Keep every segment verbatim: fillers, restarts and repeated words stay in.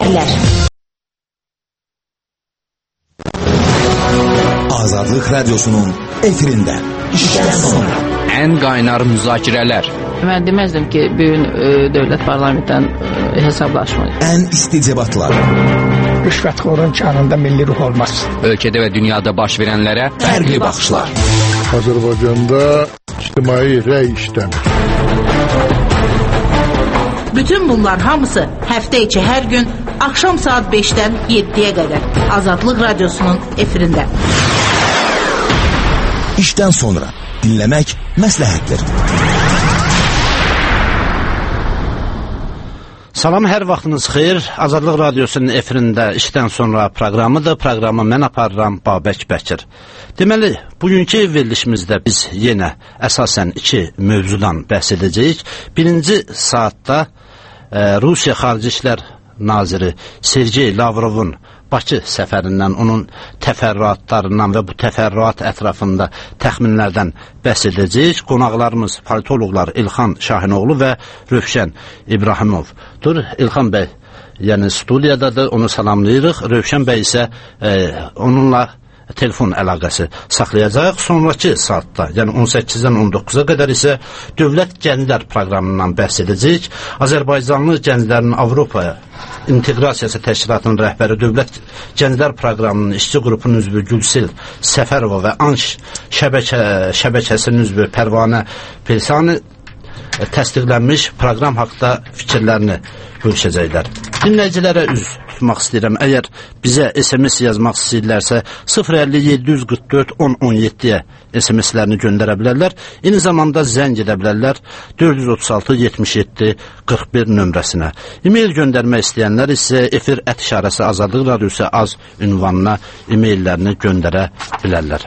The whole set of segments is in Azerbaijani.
müzakirələr. Azadlıq Radyosu'nun efirində işdən sonra ən qaynar müzakirələr. Mən deməzdim ki, bugün e, dövlət parlamentdən e, hesablaşmır. Ən isti debatlar. Rüşvətxorun kanında milli ruh olmaz. Ölkədə və dünyada baş verənlərə fərqli baxışlar. Azərbaycanda ictimai rəy işləmir. Bütün bunlar hamısı həftə içi hər gün axşam saat beşdən yeddiyə qədər Azadlıq Radyosu'nun efirində. İşdən sonra dinləmək məsləhətdir. Salam, hər vaxtınız xeyir. Azadlıq Radyosu'nun efirində işdən sonra proqramıdır. Proqramı mən aparıram, Babək Bəkir. Deməli, bugünkü verilişimizdə biz yenə əsasən iki mövzudan bəhs edəcəyik. Birinci saatda e, Rusiya Xarici İşlər Naziri Sergey Lavrovun Bakı səfərindən, onun təfərrüatlarından və bu təfərrüat ətrafında təxminlərdən bəhs edəcəyik. Qonaqlarımız politoloqlar İlxan Şahinoğlu və Rövşən İbrahimovdur. İlxan bəy yəni studiyadadır, onu salamlayırıq. Rövşən bəy isə e, onunla telefon əlaqəsi saxlayacaq. Sonraki saatda, yəni on səkkizdən on doqquza qədər isə Dövlət Gənclər proqramından bəhs edəcəyik. Azərbaycanlı gənclərin Avropaya İnteqrasiyası Təşkilatının rəhbəri Dövlət Gənclər proqramının işçi qrupunun üzvü Gülsil Səfərova və Anş şəbəkə, şəbəkəsinin üzvü Pərvanə Persani təsdiqlənmiş proqram haqqında fikirlərini bölüşəcəklər. Dinləyicilərə üz tutmaq istəyirəm. Əgər bizə S M S yazmaq istəyirlərsə sıfır əlli yeddi yüz qırx dörd on on yeddiyə S M S-lərini göndərə bilərlər. Eyni zamanda zəng edə bilərlər dörd yüz otuz altı yetmiş yeddi qırx bir nömrəsinə. E-mail göndərmək istəyənlər isə efir ət işarəsi Azadlıq Radiosu az ünvanına e-maillərini göndərə bilərlər.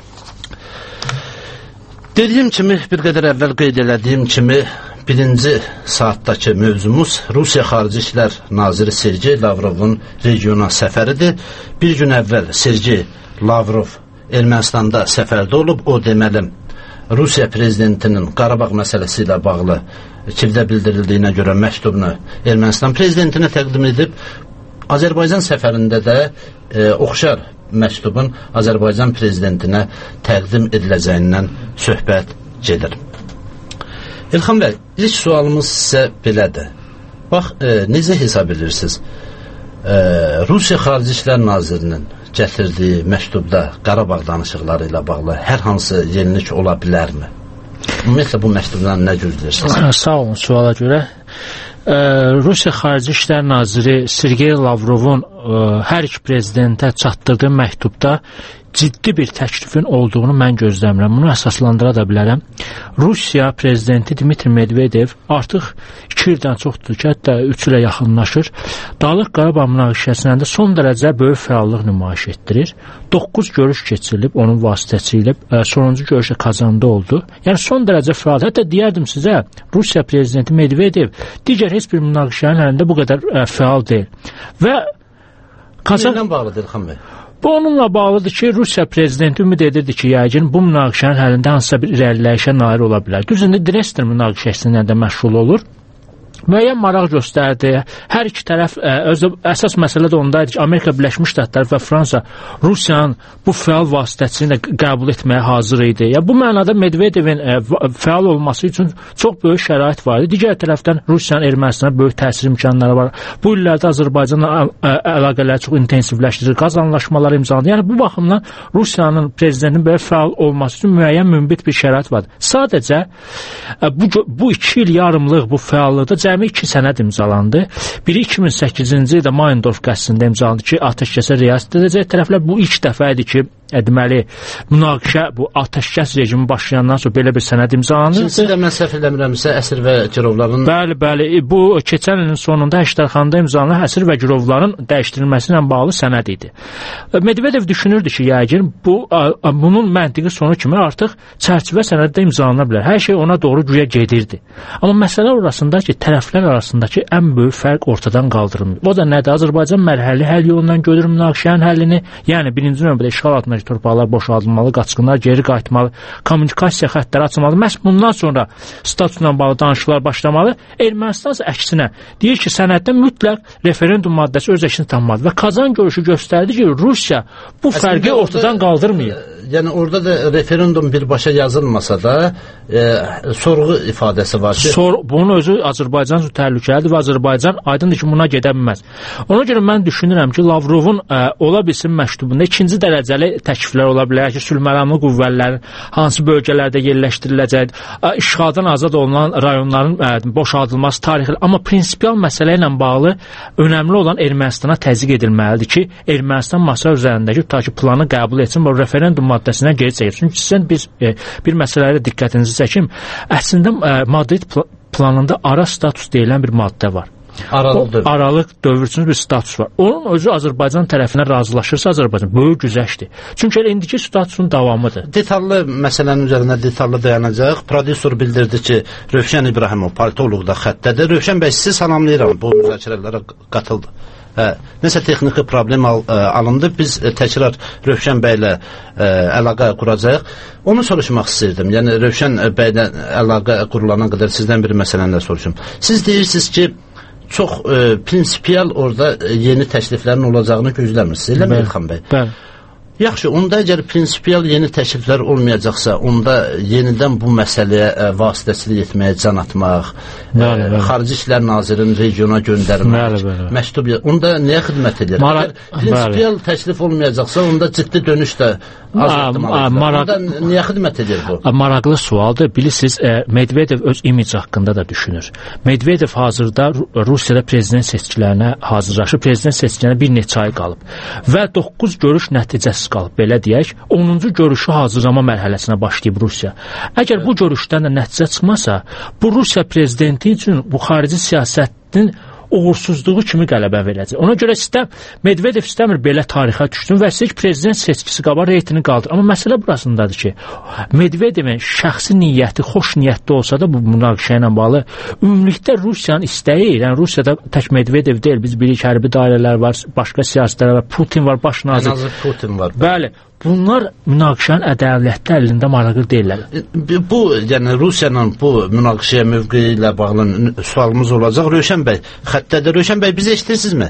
Dediyim kimi, bir qədər əvvəl qeyd elədiyim kimi, birinci saatdakı mövzumuz Rusiya Xarici İşlər Naziri Sergey Lavrovun regiona səfəridir. Bir gün əvvəl Sergey Lavrov Ermənistanda səfərdə olub. O deməli, Rusiya prezidentinin Qarabağ məsələsi ilə bağlı Kivdə bildirildiyinə görə məktubunu Ermənistan prezidentinə təqdim edib. Azərbaycan səfərində də e, oxşar məktubun Azərbaycan prezidentinə təqdim ediləcəyindən söhbət gedir. İlxan bəy, ilk sualımız sizə belədir. Bax, e, necə hesab edirsiniz? E, Rusiya Xarici İşlər Nazirinin gətirdiyi məktubda Qarabağ danışıqları ilə bağlı hər hansı yenilik ola bilərmi? Ümumiyyətlə bu məktubdan nə gözləyirsiniz? Sağ olun suala görə. Ee, Rusiya Xarici İşlər Naziri Sergey Lavrovun e, hər iki prezidentə çatdırdığı məktubda ciddi bir təklifin olduğunu mən gözləmirəm. Bunu əsaslandıra da bilərəm. Rusiya prezidenti Dmitri Medvedev artıq iki ildən çoxdur ki, hətta üç ilə yaxınlaşır. Dağlıq Qarabağ münaqişəsində son dərəcə böyük fəallıq nümayiş etdirir. doqquz görüş keçirilib onun vasitəsilə, e, sonuncu görüşə kazandı oldu. Yəni son dərəcə fəal. Hətta deyərdim sizə, Rusiya prezidenti Medvedev digər heç bir münaqişənin əlində bu qədər e, fəal deyil. Və Kazan... Nədən bağlıdır İlxan bəy? Bu onunla bağlıdır ki, Rusiya prezidenti ümid edirdi ki, yəqin bu münaqişənin həlində hansısa bir irəliləyişə nail ola bilər. Düzündə Dresden münaqişəsində də məşğul olur. Müəyyən maraq göstərdi. Hər iki tərəf ə, özü, əsas məsələ də ondaydı ki, Amerika Birləşmiş Ştatları və Fransa Rusiyanın bu fəal vasitəsini qəbul etməyə hazır idi. Ya, bu mənada Medvedevin ə, fəal olması üçün çox böyük şərait var idi. Digər tərəfdən Rusiyanın Ermənistana böyük təsir imkanları var. Bu illərdə Azərbaycanla əlaqələri çox intensivləşdirir, qaz anlaşmaları imzalandı. Yəni bu baxımdan Rusiyanın prezidentinin belə fəal olması üçün müəyyən münbit bir şərait var. Sadəcə ə, bu, bu iki il yarımlıq bu fəallıqda cəmi iki sənəd imzalandı. Biri iki min səkkizinci ildə Mayendorf qəsrində imzalandı ki, atəşkəsə riayət edəcək tərəflər. Bu ilk dəfə idi ki, deməli, münaqişə bu atəşkəs rejimi başlayandan sonra belə bir sənəd imzalandı. İkincisi də mən səhv eləmirəmsə əsir və girovların... Bəli, bəli. Bu keçən ilin sonunda Əştərxanda imzalanan əsir və girovların dəyişdirilməsi ilə bağlı sənəd idi. Medvedev düşünürdü ki, yəqin bu bunun məntiqi sonu kimi artıq çərçivə sənəddə imzalana bilər. Hər şey ona doğru güya gedirdi. Amma məsələ orasında ki, tərəflər arasındakı ən böyük fərq ortadan qaldırılmır. O da nədir? Azərbaycan mərhələli həll yolundan görür münaqişənin həllini, yəni birinci növbədə işğal altında Azərbaycan torpaqları boşaldılmalı, qaçqınlar geri qayıtmalı, kommunikasiya xəttləri açılmalı. Məhz bundan sonra statusla bağlı danışıqlar başlamalı. Ermənistan isə əksinə deyir ki, sənəddə mütləq referendum maddəsi öz əksini tapmalıdır və Kazan görüşü göstərdi ki, Rusiya bu fərqi Əslində, ortadan orada, qaldırmıyor. Yəni orada da referendum birbaşa yazılmasa da e, sorğu ifadəsi var ki, Sor, bunun özü Azərbaycan üçün təhlükəlidir və Azərbaycan aydındır ki, buna gedə bilməz. Ona görə mən düşünürəm ki, Lavrovun ə, ola bilsin məktubunda ikinci dərəcəli təkliflər ola bilər ki, sülhməramlı qüvvələrin hansı bölgələrdə yerləşdiriləcək, ə, işğaldan azad olunan rayonların ə, boşaldılması tarixi, amma prinsipial məsələ ilə bağlı önəmli olan Ermənistana təzyiq edilməlidir ki, Ermənistan masa üzərindəki tutaq ki, planı qəbul etsin və referendum maddəsindən geri çəkir. Çünki sizin bir, e, bir məsələyə diqqətinizi çəkim. Əslində e, Madrid pl planında ara status deyilən bir maddə var. Aralıq dövr. Aralıq dövr üçün bir status var. Onun özü Azərbaycan tərəfindən razılaşırsa Azərbaycan böyük güzəştdir. Çünki elə indiki statusun davamıdır. Detallı məsələnin üzərində detallı dayanacaq. Prodüser bildirdi ki, Rövşən İbrahimov politoloq da xəttədir. Rövşən bəy, sizi salamlayıram. Bu müzakirələrə qatıldı. Hə, nəsə texniki problem al, ə, alındı. Biz ə, təkrar Rövşən bəylə ə, əlaqə quracağıq. Onu soruşmaq istəyirdim. Yəni Rövşən bəylə əlaqə qurulana qədər sizdən bir məsələni də soruşum. Siz deyirsiniz ki, çox ə, prinsipial orada ə, yeni təkliflərin olacağını gözləmirsiniz. Eləmi İlxan bəy? Bəli. Yaxşı, onda əgər prinsipial yeni təkliflər olmayacaqsa, onda yenidən bu məsələyə ə, vasitəçilik etməyə can atmaq, bəli, bəli. Ə, Xarici İşlər Nazirinin regiona göndərmək, məktub, onda nəyə xidmət edir? Mara Əgər prinsipial bəli. təklif olmayacaqsa, onda ciddi dönüş də az ehtimal maraq onda nəyə xidmət edir bu? Maraqlı sualdır. Bilirsiniz, Medvedev öz imic haqqında da düşünür. Medvedev hazırda Rusiyada prezident seçkilərinə hazırlaşır. Prezident seçkilərinə bir neçə ay qalıb və doqquz görüş nəticəsiz qalıb, belə deyək. onuncu görüşü hazırlama mərhələsinə başlayıb Rusiya. Əgər bu görüşdən də nəticə çıxmasa, bu Rusiya prezidenti üçün bu xarici siyasətin uğursuzluğu kimi qələbə verəcək. Ona görə istəm Medvedev istəmir belə tarixə düşsün və istəyir ki, prezident seçkisi qabaq reytini qaldır. Amma məsələ burasındadır ki, Medvedevin şəxsi niyyəti xoş niyyətli olsa da bu münaqişə ilə bağlı ümumilikdə Rusiyanın istəyi, yəni Rusiyada tək Medvedev deyil, biz bilik hərbi dairələr var, başqa siyasətlər var, Putin var, baş nazir. Nazir Putin var. Bəli. Bunlar münaqişənin ədalətli əlində maraqlı deyirlər. Bu, yəni Rusiyanın bu münaqişəyə mövqeyi ilə bağlı sualımız olacaq. Rövşən bəy, xəttədir. Rövşən bəy, bizi eşitirsinizmi?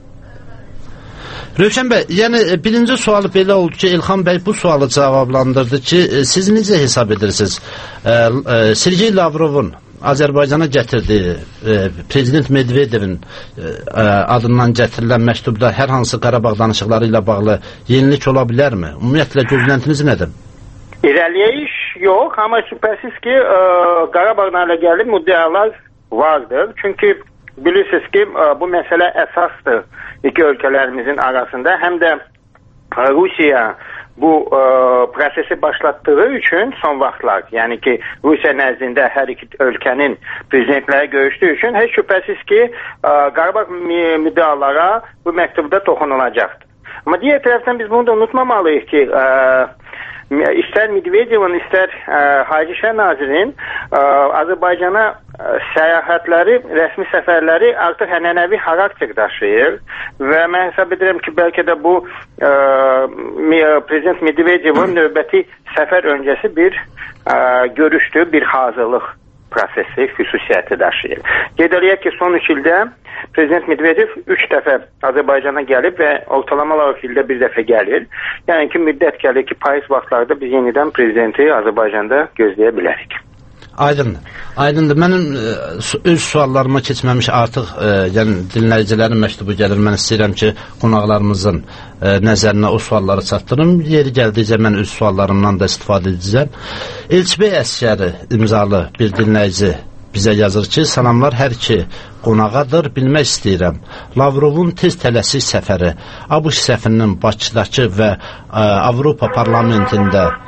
Rövşən bəy, yəni birinci sualı belə oldu ki, İlxan bəy bu sualı cavablandırdı ki, siz necə hesab edirsiniz? Sergey Lavrovun Azərbaycana gətirdiyi e, Prezident Medvedevin e, adından gətirilən məktubda hər hansı Qarabağ danışıqları ilə bağlı yenilik ola bilərmi? Ümumiyyətlə gözləntiniz nədir? İlerleyiş yok ama şüphesiz ki e, Qarabağla ilgili müddialar vardır. Çünkü bilirsiniz ki e, bu mesele esastır iki ülkelerimizin arasında. Hem de e, Rusya bu e, prosesi başlattığı için son vaxtlar, yani ki Rusya nezdində her iki ülkenin prezidentləri görüştüğü için hiç şüphesiz ki e, Qarabağ müddialara bu mektubda toxunulacaktır. Ama diğer taraftan biz bunu da unutmamalıyız ki e, ister Medvedev'in ister e, Xarici İşlər Nazirinin e, Azərbaycana e, səyahətləri, rəsmi səfərləri artıq ənənəvi xarakter daşıyır və mən hesab edirəm ki, bəlkə də bu e, Prezident Medvedev'in növbəti səfər öncəsi bir e, görüşdü, bir hazırlıq prosesi, xüsusiyyəti daşıyır. Qeyd eləyək ki, son üç ildə Prezident Medvedev üç dəfə Azərbaycana gəlib və ortalama olaraq ildə bir dəfə gəlir. Yəni ki, müddət gəlir ki, payız vaxtlarda biz yenidən prezidenti Azərbaycanda gözləyə bilərik. Aydındır. Aydındır. Mənim öz suallarıma keçməmiş artıq e, yəni dinləyicilərin məktubu gəlir. Mən istəyirəm ki, qonaqlarımızın e, nəzərinə o sualları çatdırım. Yeri gəldikcə mən öz suallarımdan da istifadə edəcəm. Elçibəy Əsgəri imzalı bir dinləyici bizə yazır ki, salamlar hər iki qonağadır, bilmək istəyirəm. Lavrovun tez tələsik səfəri, ABŞ səfirinin Bakıdakı və ə, Avropa parlamentində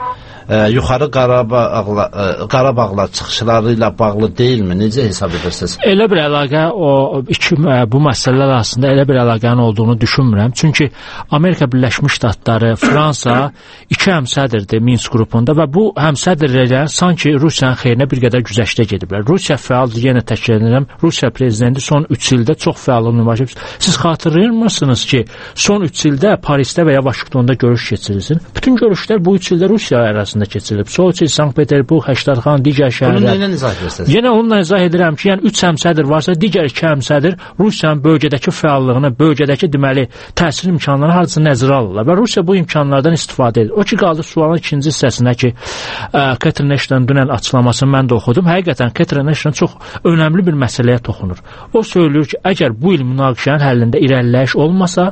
e, yuxarı Qarabağla, e, Qarabağla çıxışları ilə bağlı deyilmi? Necə hesab edirsiniz? Elə bir əlaqə o iki bu məsələlər arasında elə bir əlaqənin olduğunu düşünmürəm. Çünki Amerika Birləşmiş Ştatları, Fransa iki həmsədrdir Minsk qrupunda və bu həmsədrlər sanki Rusiyanın xeyrinə bir qədər güzəştə gediblər. Rusiya fəaldır, yenə təkrar edirəm. Rusiya prezidenti son üç ildə çox fəal nümayiş. Siz xatırlayırsınız ki, son üç ildə Parisdə və ya Vaşinqtonda görüş keçirilsin. Bütün görüşlər bu üç ildə Rusiya arasında keçirilib. Soçi, Sankt-Peterburq, Həştərxan, digər şəhərlər. Bunu ilə izah edirsiniz? Yenə onunla izah edirəm ki, yəni üç həmsədr varsa, digər iki həmsədr Rusiyanın bölgədəki fəallığını, bölgədəki deməli təsir imkanlarını hardasa nəzərə alırlar və Rusiya bu imkanlardan istifadə edir. O ki qaldı sualın ikinci hissəsində ki, Catherine Ashton dünən açıqlamasını mən də oxudum. Həqiqətən Catherine Ashton çox önəmli bir məsələyə toxunur. O söylüyor ki, əgər bu il münaqişənin həllində irəliləyiş olmasa,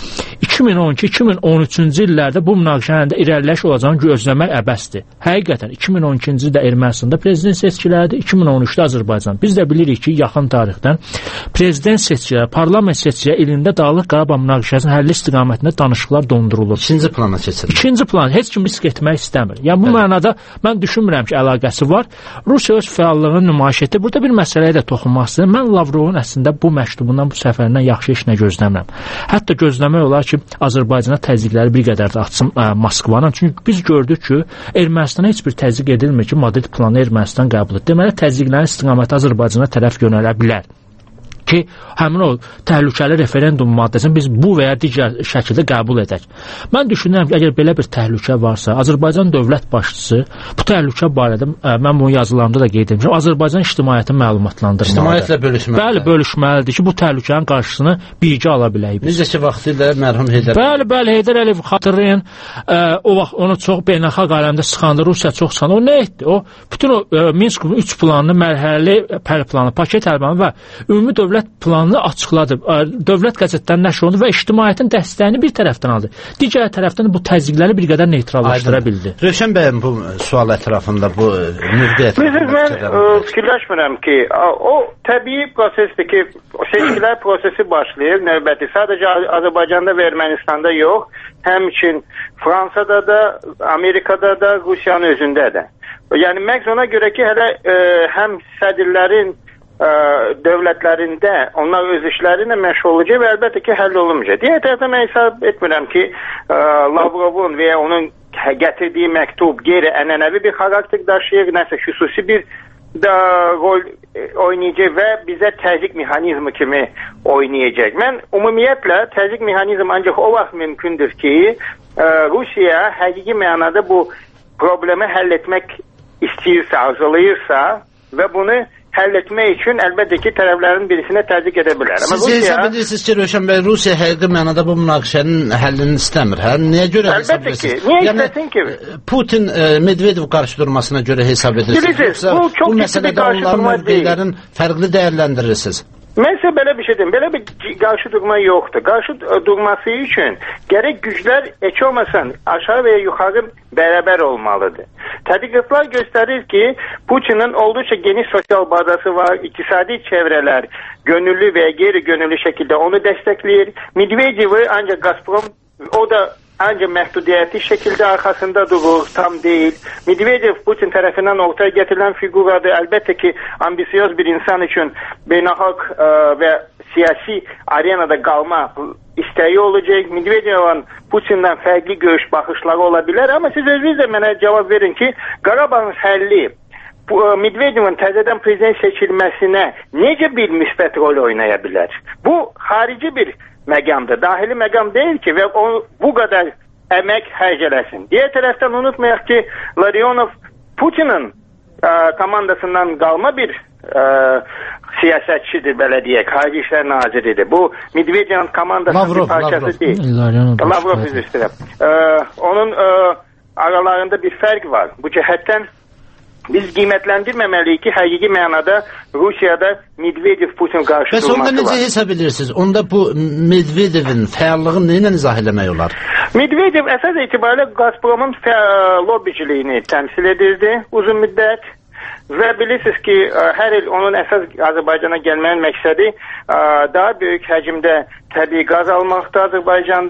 iki min on iki iki min on üçüncü illərdə bu münaqişənin irəliləyiş olacağını gözləmək əbəsdir. Həqiqətən iki min on ikinci ildə Ermənistanda prezident seçkiləridir, iki min on üçdə Azərbaycan. Biz də bilirik ki, yaxın tarixdən prezident seçkiləri, parlament seçkiləri ilində Dağlıq Qarabağ münaqişəsinin həlli istiqamətində danışıqlar dondurulur. İkinci plana keçirir. İkinci plan heç kim risk etmək istəmir. Yəni bu evet. mənada mən düşünmürəm ki, əlaqəsi var. Rusiya öz fəallığını nümayiş etdi. Burada bir məsələyə də toxunmaq istəyirəm. Mən Lavrovun əslində bu məktubundan, bu səfərindən yaxşı heç nə gözləmirəm. Hətta gözləmək olar ki, Azərbaycana təzyiqləri bir qədər də açsın ə, Moskvanın. Çünki biz gördük ki, Ermənistana heç bir təzyiq edilmir ki, Madrid planı Ermənistan qəbul etdi. Deməli, təzyiqlərin istiqaməti Azərbaycana tərəf yönələ bilər. Ki, həmin o təhlükəli referendum maddəsini biz bu və ya digər şəkildə qəbul edək. Mən düşünürəm ki, əgər belə bir təhlükə varsa, Azərbaycan dövlət başçısı bu təhlükə barədə, ə, mən bunu yazılarımda da qeyd etmişəm, Azərbaycan ictimaiyyətini məlumatlandırmalıdır. İctimaiyyətlə bölüşməlidir. Bəli, bölüşməlidir ki, bu təhlükənin qarşısını birgə ala biləyik. Necə ki, vaxtilə mərhum Heydər Əliyev. Bəli, bəli, Heydər Əliyev xatırlayın, ə, o vaxt onu çox beynəlxalq aləmdə sıxandı, Rusiya çox sıxandı. O nə etdi? O, bütün o ə, Minsk'in üç planını, mərhələli planı, paket əlbanı və ümumi dövlət planını açıqladı. Dövlət qəzetlərinin nəşr olundu və ictimaiyyətin dəstəyini bir tərəfdən aldı. Digər tərəfdən bu təzyiqləri bir qədər neytrallaşdıra bildi. Rövşən bəy, bu sual ətrafında, bu mövqe ətrafında mən fikirləşmirəm ki, o təbii prosesdir ki, seçkilər prosesi başlayır növbəti. Sadəcə Azərbaycanda və Ermənistanda yox, həmçin Fransada da, Amerikada da, Rusiyanın özündə də. Yəni, məhz ona görə ki, hələ ə, həm sədirlərin Ə, dövlətlərində onlar öz işlərinə məşğul olacaq və əlbəttə ki, həll olunmayacaq. Digər tərəfdən mən hesab etmirəm ki, ə, Lavrovun və ya onun gətirdiyi məktub qeyri-ənənəvi bir xarakter daşıyır, nəsə xüsusi bir da rol oynayacaq və bizə təzyiq mexanizmi kimi oynayacaq. Mən ümumiyyətlə təzyiq mexanizmi ancaq o vaxt mümkündür ki, ə, Rusiya həqiqi mənada bu problemi həll etmək istəyirsə, arzulayırsa və bunu həll etmək üçün əlbəttə ki, tərəflərin birisinə təzyiq edə bilər. Siz Rusiya... hesab edirsiniz ki, Rövşən bəy, Rusiya həqiqi mənada bu münaqişənin həllini istəmir. Hə? Niyə görə hesab edirsiniz? Niyə yəni, istəsin ki? Putin e, Medvedev qarşı durmasına görə hesab edirsiniz. Yoxsa bu, bu məsələdə onların mövqelərin fərqli dəyərləndirirsiniz. Mən sizə belə bir şey deyim, belə bir qarşı durma yoxdur. Qarşı durması üçün gərək güclər heç olmasın aşağı və ya yuxarı bərabər olmalıdır. Tədqiqatlar göstərir ki, Putinin olduqca geniş sosial bazası var, iqtisadi çevrələr gönüllü və ya qeyri-gönüllü şəkildə onu dəstəkləyir. Medvedevi ancaq Gazprom, o da ancaq məhdudiyyəti şəkildə arxasında durur, tam deyil. Medvedev Putin tərəfindən ortaya gətirilən figuradır. Əlbəttə ki, ambisiyoz bir insan üçün beynəlxalq ə, və siyasi arenada qalma istəyi olacaq. Medvedevin Putin'dən fərqli görüş baxışları ola bilər. Amma siz özünüz də mənə cavab verin ki, Qarabağın həlli Medvedevin təzədən prezident seçilməsinə necə bir müsbət rol oynaya bilər? Bu, xarici bir məqamdır. Dahili məqam deyil ki və o bu qədər əmək hərcələsin. Digər tərəfdən unutmayaq ki, Larionov Putinin ə, komandasından qalma bir ə, siyasətçidir, belə deyək, xarici işlər naziridir. Bu Medvedevin komandasının Lavrov, bir parçası Lavrov. deyil. Lavrov, Lavrov üzr istəyirəm. Onun ə, aralarında bir fərq var. Bu cəhətdən biz qiymətləndirməməliyik ki, həqiqi mənada Rusiyada Medvedev-Putin qarşı durması var. Bəs onda necə hesab edirsiniz? Onda bu Medvedevin fəallığını nə ilə izah eləmək olar? Medvedev əsas etibarilə Gazpromun lobbiciliyini təmsil edirdi uzun müddət. Və bilirsiniz ki, hər il onun əsas Azərbaycana gəlməyin məqsədi daha böyük həcmdə təbii qaz almaqda Azərbaycandan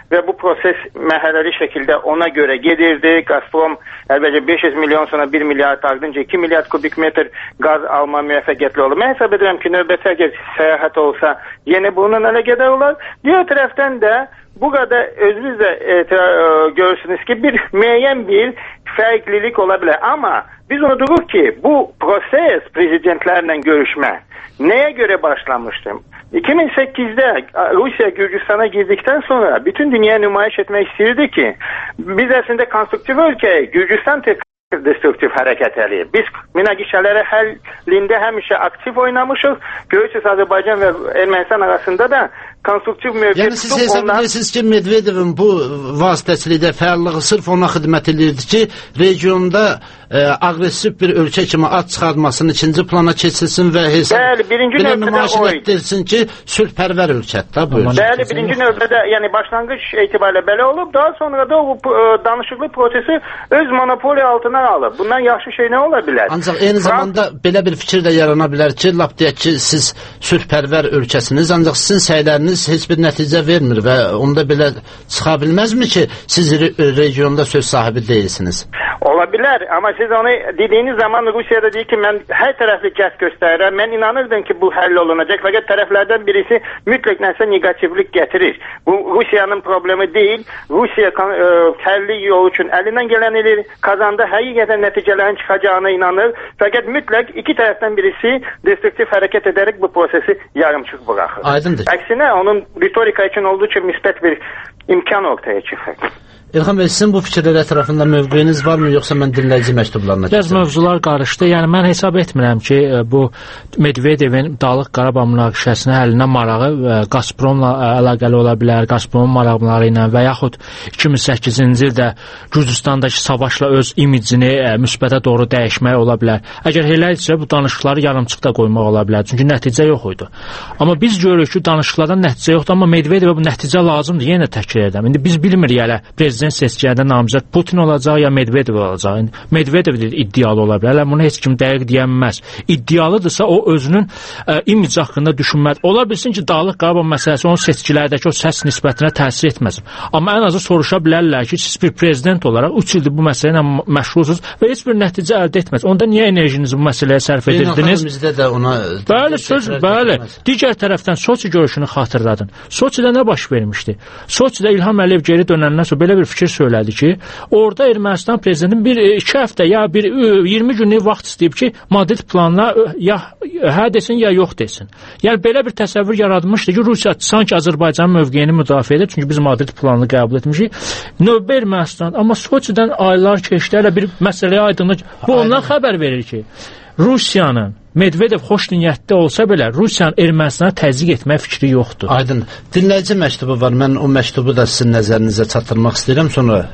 və bu proses mərhələli şəkildə ona görə gedirdi. Gazprom əlbəttə beş yüz milyon sonra bir milyard ardınca iki milyard kubik metr qaz alma müvəffəqiyyətli oldu. Mən hesab edirəm ki, növbəti əgər səyahət olsa yenə bunun ələ gedər olar. Diğer tərəfdən də burada özünüz də e, görürsünüz ki, bir müəyyən bir fərqlilik ola bilər. Amma biz unuduruq ki, bu proses prezidentlərlə görüşmə nəyə görə başlamışdı? iki bin səkkizdə Rusiya Gürcistan'a girdikten sonra bütün dünya nümayiş etmek istəyirdi ki, biz əslində konstruktiv ölkəyi, Gürcistan destruktiv hərəkət eləyir. Biz münaqişələrə həllində həmişə aktiv oynamışıq. Görürsünüz, Azərbaycan və Ermənistan arasında da konstruktiv mövqe yəni siz hesab edirsiniz ki, Medvedevin bu vasitəçilikdə fəallığı sırf ona xidmət edirdi ki, regionda e, agresiv bir ölkə kimi ad çıxartmasını ikinci plana keçilsin və hesab Bəli, birinci növbədə etdirsin ki, sülhpərvər ölkədir bu ölkə. Bəli, birinci növbədə, yəni başlanğıc etibarilə belə olub, daha sonra da o danışıqlı prosesi öz monopoliya altına alıb. Bundan yaxşı şey nə ola bilər? Ancaq eyni zamanda Frans... belə bir fikir də yarana bilər ki, lap deyək ki, siz sülhpərvər ölkəsiniz, ancaq sizin səyləriniz heç bir nəticə vermir və onda belə çıxa bilməzmi ki, siz re regionda söz sahibi deyilsiniz? Ola bilər, amma siz onu dediyiniz zaman Rusiyada deyir ki, mən hər tərəfli cəhd göstərirəm. Mən inanırdım ki, bu həll olunacaq. Fəqət tərəflərdən birisi mütləq nəsə negativlik gətirir. Bu Rusiyanın problemi deyil. Rusiya e, həlli yolu üçün əlindən gələn elir, kazanda həqiqətən nəticələrin çıxacağına inanır. Fəqət mütləq iki tərəfdən birisi destruktiv hərəkət edərək bu prosesi yarımçıq buraxır. Aydındır. Əksinə onun ritorika için olduqca müsbət bir imkan ortaya çıxır. İlham bəy, sizin bu fikirlər ətrafında mövqeyiniz varmı, yoxsa mən dinləyici məktublarına keçəcəm? Biraz mövzular qarışdı. Yəni mən hesab etmirəm ki, bu Medvedevin Dağlıq Qarabağ münaqişəsinə həllinə marağı Gazpromla əlaqəli ola bilər, Gazpromun maraqları ilə və yaxud iki min səkkizinci ildə Gürcistandakı savaşla öz imicini müsbətə doğru dəyişmək ola bilər. Əgər elə isə bu danışıqları yarımçıq da qoymaq ola bilər, çünki nəticə yox idi. Amma biz görürük ki, danışıqlardan nəticə yoxdur, amma Medvedevə bu nəticə lazımdır. Yenə təkrar edirəm. İndi biz bilmirik hələ prezident seçkilərdə namizəd Putin olacaq ya Medvedev olacaq. Medvedev iddialı ola bilər. Hələ bunu heç kim dəqiq deyə bilməz. İddialıdırsa o özünün ə, imic haqqında düşünməz. Ola bilsin ki, Dağlıq Qarabağ məsələsi onun seçkilərdəki o səs nisbətinə təsir etməsin. Amma ən azı soruşa bilərlər ki, siz bir prezident olaraq üç ildir bu məsələ ilə məşğulsunuz və heç bir nəticə əldə etməz. Onda niyə enerjinizi bu məsələyə sərf edirdiniz? Də ona bəli, söz, bəli. Digər tərəfdən Soçi görüşünü xatırladın. Soçidə nə baş vermişdi? Soçidə İlham Əliyev geri dönəndən sonra belə bir fikir söylədi ki, orada Ermənistan prezidentinin bir iki həftə ya bir iyirmi günlük vaxt istəyib ki, Madrid planına ya hə desin ya yox desin. Yəni belə bir təsəvvür yaradılmışdı ki, Rusiya sanki Azərbaycanın mövqeyini müdafiə edir, çünki biz Madrid planını qəbul etmişik. Növbə Ermənistan, amma Soçidən aylar keçdi, hələ bir məsələyə aydınlıq. Bu ondan xəbər verir ki, Rusiyanın Medvedev xoş niyyətdə olsa belə Rusiyanın Ermənistana təzyiq etmək fikri yoxdur. Aydın. Dinləyici məktubu var. Mən o məktubu da sizin nəzərinizə çatdırmaq istəyirəm. Sonra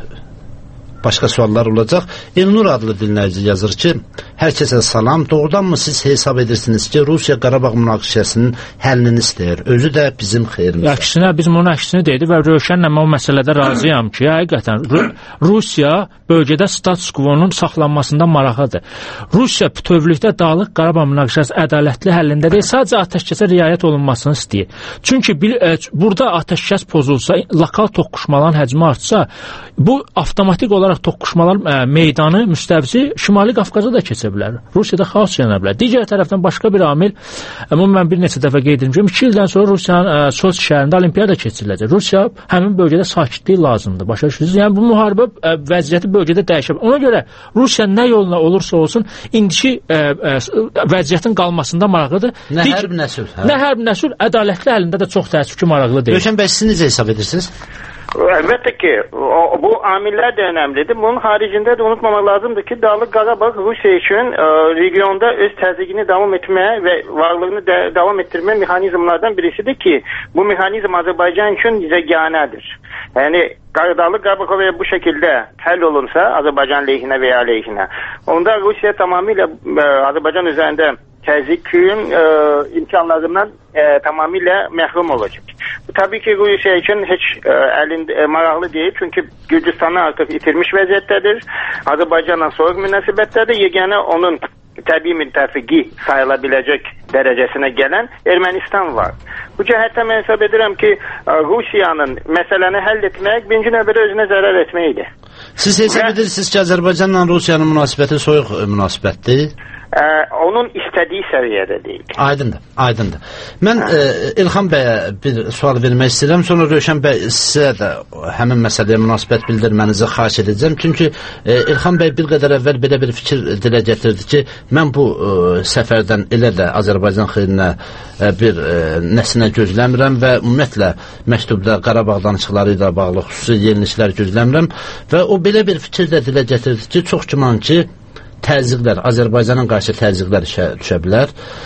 başqa suallar olacaq. Elnur adlı dinləyici yazır ki, hər kəsə salam. Doğrudanmı siz hesab edirsiniz ki, Rusiya Qarabağ münaqişəsinin həllini istəyir? Özü də bizim xeyrimizə. Əksinə, biz onun əksini dedik və Rövşənlə mən o məsələdə razıyam ki, həqiqətən Ru Rusiya bölgədə status quo-nun saxlanmasında maraqlıdır. Rusiya bütövlükdə Dağlıq Qarabağ münaqişəsi ədalətli həllində deyil, sadəcə atəşkəsə riayət olunmasını istəyir. Çünki bil, e, burada atəşkəs pozulsa, lokal toqquşmaların həcmi artsa, bu avtomatik olaraq toqquşmalar ə, meydanı, müstəvizi Şimali Qafqaza da keçə bilər. Rusiyada xaos yana bilər. Digər tərəfdən başqa bir amil, ümumən mən bir neçə dəfə qeyd etmişəm, iki ildən sonra Rusiyanın Soçi şəhərində olimpiyada keçiriləcək. Rusiya həmin bölgədə sakitlik lazımdır. Başa düşürsünüz? Yəni bu müharibə ə, vəziyyəti bölgədə dəyişə bilər. Ona görə Rusiya nə yoluna olursa olsun indiki ə, ə, vəziyyətin qalmasında maraqlıdır. Nə Dig hərb, nə sülh. Hə? Nə hərb, nə sülh, ədalətli əlində də çox təəssüf ki, maraqlı deyil. Rövşən bəy, siz necə hesab edirsiniz? Əlbəttə ki, o, bu amillər də önəmlidir. Bunun haricində də unutmamaq lazımdır ki, Dağlıq Qarabağ Rusiya üçün ə, regionda öz təzyiqini davam etməyə və varlığını də, davam etdirmə mexanizmlardan birisidir ki, bu mexanizm Azərbaycan üçün yeganədir. Yəni Dağlıq Qarabağ bu şəkildə həll olunsa Azərbaycan leyhinə və ya leyhinə, onda Rusiya tamamilə ə, Azərbaycan üzərində təzyiqin e, imkanlarından e, tamamilə məhrum olacaq. Bu tabii ki Rusiya üçün heç e, əlində e, maraqlı deyil, çünki Gürcistanı artıq itirmiş vəziyyətdədir. Azərbaycanla soyuq münasibətdədir. Yeganə onun təbii müttəfiqi sayıla biləcək dərəcəsinə gələn Ermənistan var. Bu cəhətdə mən hesab edirəm ki, Rusiyanın məsələni həll etmək birinci növbədə özünə zərər etməkdir. Siz hesab Və... edirsiniz ki, Azərbaycanla Rusiyanın münasibəti soyuq münasibətdir? Ə, onun istədiyi səviyyədə deyil. Aydındır, aydındır. Mən ə, İlxan bəyə bir sual vermək istəyirəm, sonra Rövşən bəy sizə də həmin məsələyə münasibət bildirmənizi xahiş edəcəm. Çünki ə, İlxan bəy bir qədər əvvəl belə bir fikir dilə gətirdi ki, mən bu ə, səfərdən elə də Azərbaycan xeyrinə ə, bir ə, nəsinə gözləmirəm və ümumiyyətlə məktubda Qarabağ danışıqları ilə bağlı xüsusi yeniliklər gözləmirəm və o belə bir fikir də dilə gətirdi ki, çox güman ki, təzyiqlər, Azərbaycanın qarşı təzyiqlər işə düşə bilər.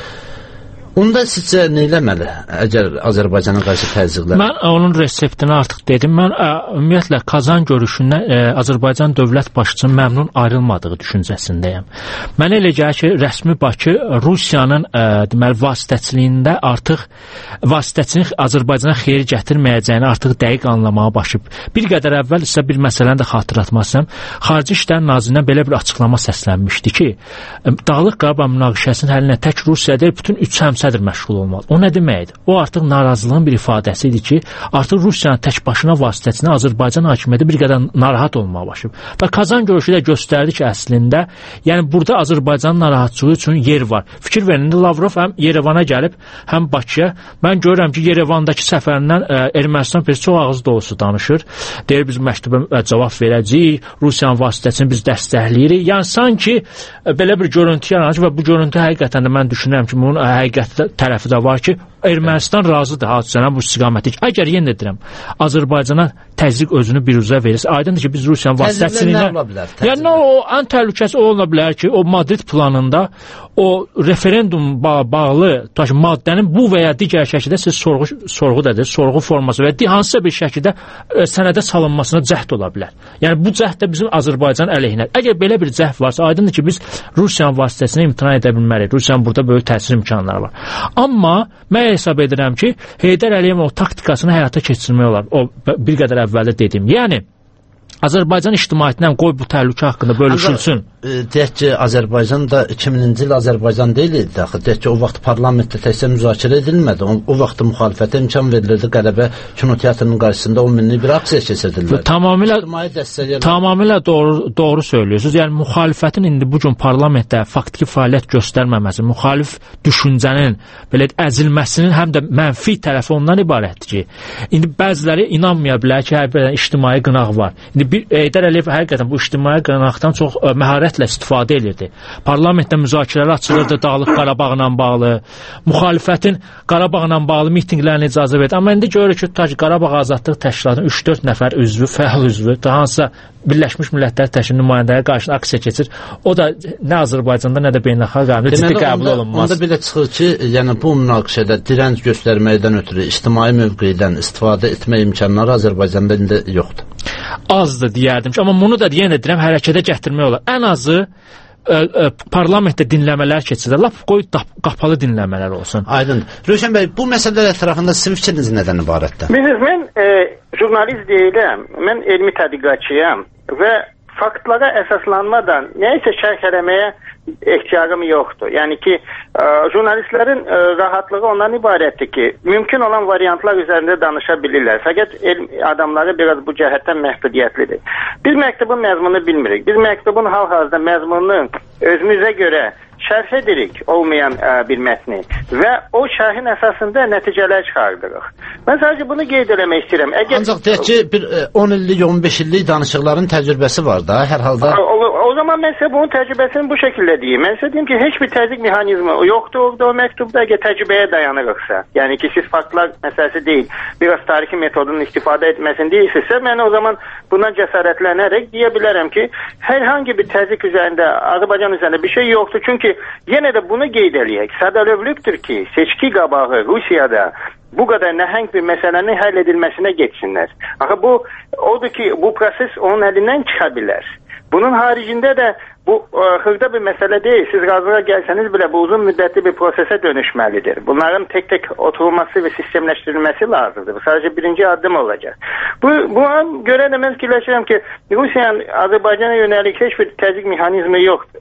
Onda sizcə nə eləməli, əgər Azərbaycanın qarşı təzyiqlər? Mən onun reseptini artıq dedim. Mən ə, ümumiyyətlə Kazan görüşündən ə, Azərbaycan dövlət başçısının məmnun ayrılmadığı düşüncəsindəyəm. Mənə elə gəlir ki, rəsmi Bakı Rusiyanın ə, deməli vasitəçiliyində artıq vasitəçinin Azərbaycana xeyir gətirməyəcəyini artıq dəqiq anlamağa başlayıb. Bir qədər əvvəl isə bir məsələni də xatırlatmasam, Xarici İşlər Nazirindən belə bir açıqlama səslənmişdi ki, Dağlıq Qarabağ münaqişəsinin həllinə tək Rusiya deyil, bütün üç həmsədr məşğul olmalı. O nə deməkdir? O artıq narazılığın bir ifadəsi idi ki, artıq Rusiyanın tək başına vasitəçinə Azərbaycan hakimiyyəti bir qədər narahat olmağa başlayıb. Və Kazan görüşü də göstərdi ki, əslində, yəni burada Azərbaycanın narahatçılığı üçün yer var. Fikir verin, Lavrov həm Yerevana gəlib, həm Bakıya. Mən görürəm ki, Yerevandakı səfərindən ə, Ermənistan prezidenti çox ağız dolusu danışır. Deyir, biz məktuba cavab verəcəyik, Rusiyanın vasitəsini biz dəstəkləyirik. Yəni, sanki ə, belə bir görüntü yaranır və bu görüntü həqiqətən də mən düşünürəm ki, bunun həqiqət tərəfi də var ki, Ermənistan razıdır hadisələ bu istiqamətdə. Əgər yenə deyirəm, Azərbaycana təzyiq özünü bir üzrə verirsə, aydındır ki, biz Rusiyanın vasitəçiliyinə... Yəni, o, ən təhlükəsi o ola bilər ki, o Madrid planında o referendum bağ bağlı maddənin bu və ya digər şəkildə siz sorğu, sorğu dedir, sorğu forması və hansısa bir şəkildə e, sənədə salınmasına cəhd ola bilər. Yəni, bu cəhd də bizim Azərbaycan əleyhinə. Əgər belə bir cəhd varsa, aydındır ki, biz Rusiyanın vasitəsini imtina edə bilmərik. Rusiyanın burada böyük təsir imkanları var. Amma mən hesab edirəm ki, Heydər Əliyevin o taktikasını həyata keçirmək olar. O bir qədər əvvəldə dedim. Yəni, Azərbaycan ictimaiyyətindən qoy bu təhlükə haqqında bölüşülsün. E, deyək ki, Azərbaycan da iki mininci il Azərbaycan deyil idi. Axı, deyək ki, o vaxt parlamentdə təkcə müzakirə edilmədi. O, o vaxt müxalifətə imkan verilirdi. Qələbə kinoteatrının qarşısında on minlik bir aksiya keçirdilər. Tamamilə, tamamilə doğru, doğru söylüyorsunuz. Yəni, müxalifətin indi bugün parlamentdə faktiki fəaliyyət göstərməməsi, müxalif düşüncənin belə əzilməsinin həm də mənfi tərəfi ondan ibarətdir ki, indi bəziləri inanmaya bilər ki, hər bir ictimai qınaq var. İndi bir Heydər Əliyev həqiqətən bu ictimai qınaqdan çox ə, məharətlə istifadə edirdi. Parlamentdə müzakirələr açılırdı Dağlıq Qarabağla bağlı, müxalifətin Qarabağla bağlı mitinqlərinə icazə verdi. Amma indi görürük ki, tutaq ki, Qarabağ Azadlıq Təşkilatının üç dörd nəfər üzvü, fəal üzvü, daha hansısa Birləşmiş Millətlər Təşkilatının nümayəndələri qarşısında aksiya keçir. O da nə Azərbaycanda, nə də beynəlxalq aləmdə ciddi qəbul olunmaz. Onda belə çıxır ki, yəni bu münaqişədə dirənc göstərməkdən ötürü ictimai mövqedən istifadə etmə imkanları Azərbaycanda indi yoxdur. Azdır deyərdim ki, amma bunu da yenə deyirəm, hərəkətə gətirmək olar. Ən azı ə, ə, parlamentdə dinləmələr keçirlər. Lap qoy qapalı dinləmələr olsun. Aydın. Rövşən bəy, bu məsələlər ətrafında sizin fikriniz nədən ibarətdir? Bilirsiniz, mən e, jurnalist deyiləm, mən elmi tədqiqatçıyam və faktlara əsaslanmadan nəysə şərh eləməyə ehtiyacım yoxdur. Yəni ki, ə, jurnalistlərin ə, rahatlığı ondan ibarətdir ki, mümkün olan variantlar üzərində danışa bilirlər. Fəqət elm adamları biraz bu cəhətdən məhdudiyyətlidir. Biz məktubun məzmununu bilmirik. Biz məktubun hal-hazırda məzmununu özümüzə görə şərh edirik olmayan ə, bir mətni və o şərhin əsasında nəticələr çıxardırıq. Mən sadəcə bunu qeyd eləmək istəyirəm. Əgər... Ancaq deyək ki, bir on illik, on beş illik danışıqların təcrübəsi var da, hər halda... O, o, o zaman mən sizə bunun təcrübəsini bu şəkildə deyim. Mən sizə deyim ki, heç bir təzyiq mexanizmi yoxdur orada o məktubda, əgər təcrübəyə dayanırıqsa. Yəni ki, siz faktlar məsələsi deyil, biraz tarixi metodun istifadə etməsini deyilsizsə, mən o zaman buna cəsarətlənərək deyə bilərəm ki, hər hangi bir təzyiq üzərində, Azərbaycan üzərində bir şey yoxdur. Çünki yenə də bunu qeyd eləyək. Sadəlövlükdür ki, seçki qabağı Rusiyada bu qədər nəhəng bir məsələnin həll edilməsinə geçsinlər. Axı bu, odur ki, bu proses onun əlindən çıxa bilər. Bunun haricində də bu ə, xırda bir məsələ deyil. Siz razılığa gəlsəniz belə bu uzun müddətli bir prosesə dönüşməlidir. Bunların tek-tek oturulması və sistemləşdirilməsi lazımdır. Bu sadəcə birinci addım olacaq. Bu, buna görə də mən fikirləşirəm ki, Rusiyanın Azərbaycana yönəlik heç bir təzyiq mexanizmi yoxdur.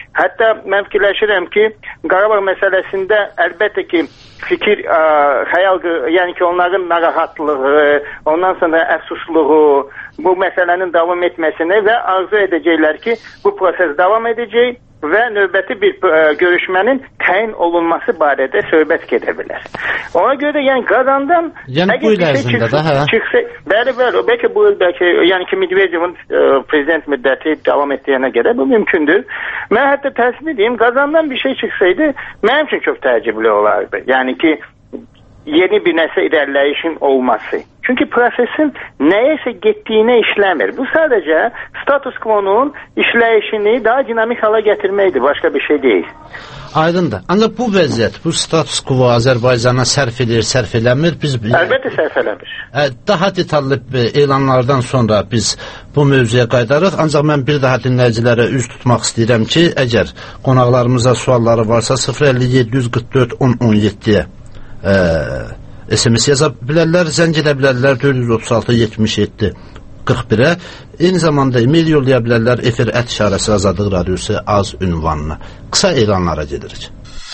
Hətta mən fikirləşirəm ki, Qarabağ məsələsində əlbəttə ki, fikir, ə, xəyal, yəni ki, onların narahatlığı, ondan sonra əfsusluğu, bu məsələnin davam etməsini və arzu edəcəklər ki, bu proses davam edəcək və növbəti bir ə, görüşmənin təyin olunması barədə söhbət gedə bilər. Ona görə yəni qazandan yəni bu il ərzində də, hə? Çıxsa, bəli, bəli, bəlkə bu il, bəlkə, yəni ki, Medvedevin ə, prezident müddəti davam etdiyənə görə bu mümkündür. Mən hətta təsvir edeyim, qazandan bir şey çıxsaydı, mənim üçün çox təəccüblü olardı. Yəni ki, yeni bir nəsə irəliləyişin olması. Çünki prosesin nəyəsə getdiyinə işləmir. Bu sadəcə status quo'nun işləyişini daha dinamik hala gətirməkdir, başqa bir şey deyil. Aydındır. Ancaq bu vəziyyət, bu status quo Azərbaycana sərf edir, sərf eləmir. Biz əlbəttə sərf eləmir. Daha detallı elanlardan sonra biz bu mövzuya qayıdarıq. Ancaq mən bir daha dinləyicilərə üz tutmaq istəyirəm ki, əgər qonaqlarımıza sualları varsa sıfır əlli yeddi yüz qırx dörd on on yeddiyə S M S yaza bilərlər, zəng edə bilərlər dörd yüz otuz altı yetmiş yeddi qırx birə. Eyni zamanda e-mail yollaya bilərlər efir ət işarəsi Azadlıq Radiosu az ünvanına. Qısa elanlara gedirik.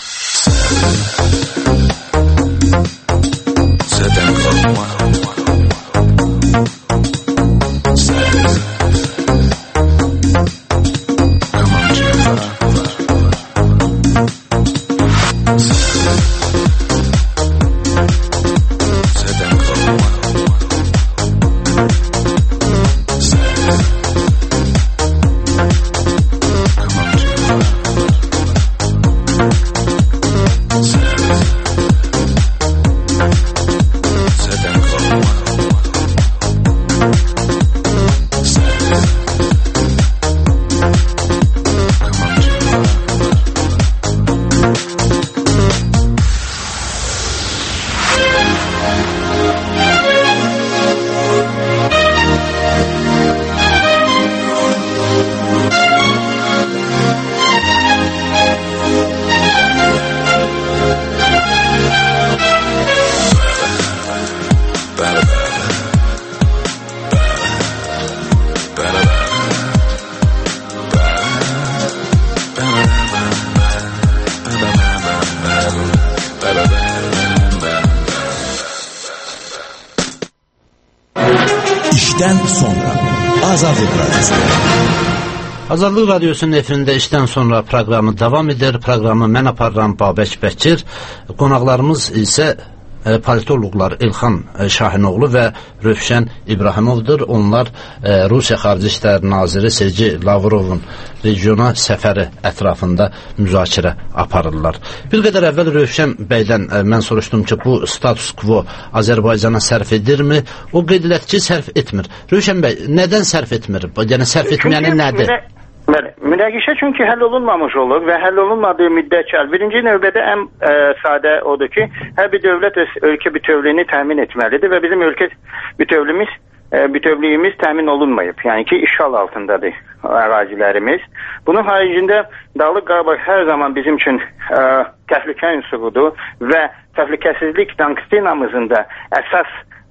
Azadlıq Radiosunun efirində işdən sonra proqramı davam edir. Proqramı mən aparıram Babək Bəkir. Qonaqlarımız isə e, politoloqlar Elxan e, Şahinoğlu və Rövşən İbrahimovdur. Onlar e, Rusiya Xarici İşlər Naziri Sergey Lavrovun regiona səfəri ətrafında müzakirə aparırlar. Bir qədər əvvəl Rövşən bəydən e, mən soruşdum ki, bu status quo Azərbaycana sərf edirmi? O qeyd elədi ki, sərf etmir. Rövşən bəy, nədən sərf etmir? Yəni sərf etməyəni nədir? Münaqişə çünki həll olunmamış olur və həll olunmadığı müddətcə birinci növbədə ən ə, sadə odur ki, hər bir dövlət öz ölkə bütövlüyünü təmin etməlidir və bizim ölkə bütövlüyümüz, ə, bütövlüyümüz təmin olunmayıb. Yəni ki, işğal altındadır ərazilərimiz. Bunun haricində Dağlıq Qarabağ hər zaman bizim üçün ə, təhlükə unsurudur və təhlükəsizlik doktrinamızın da əsas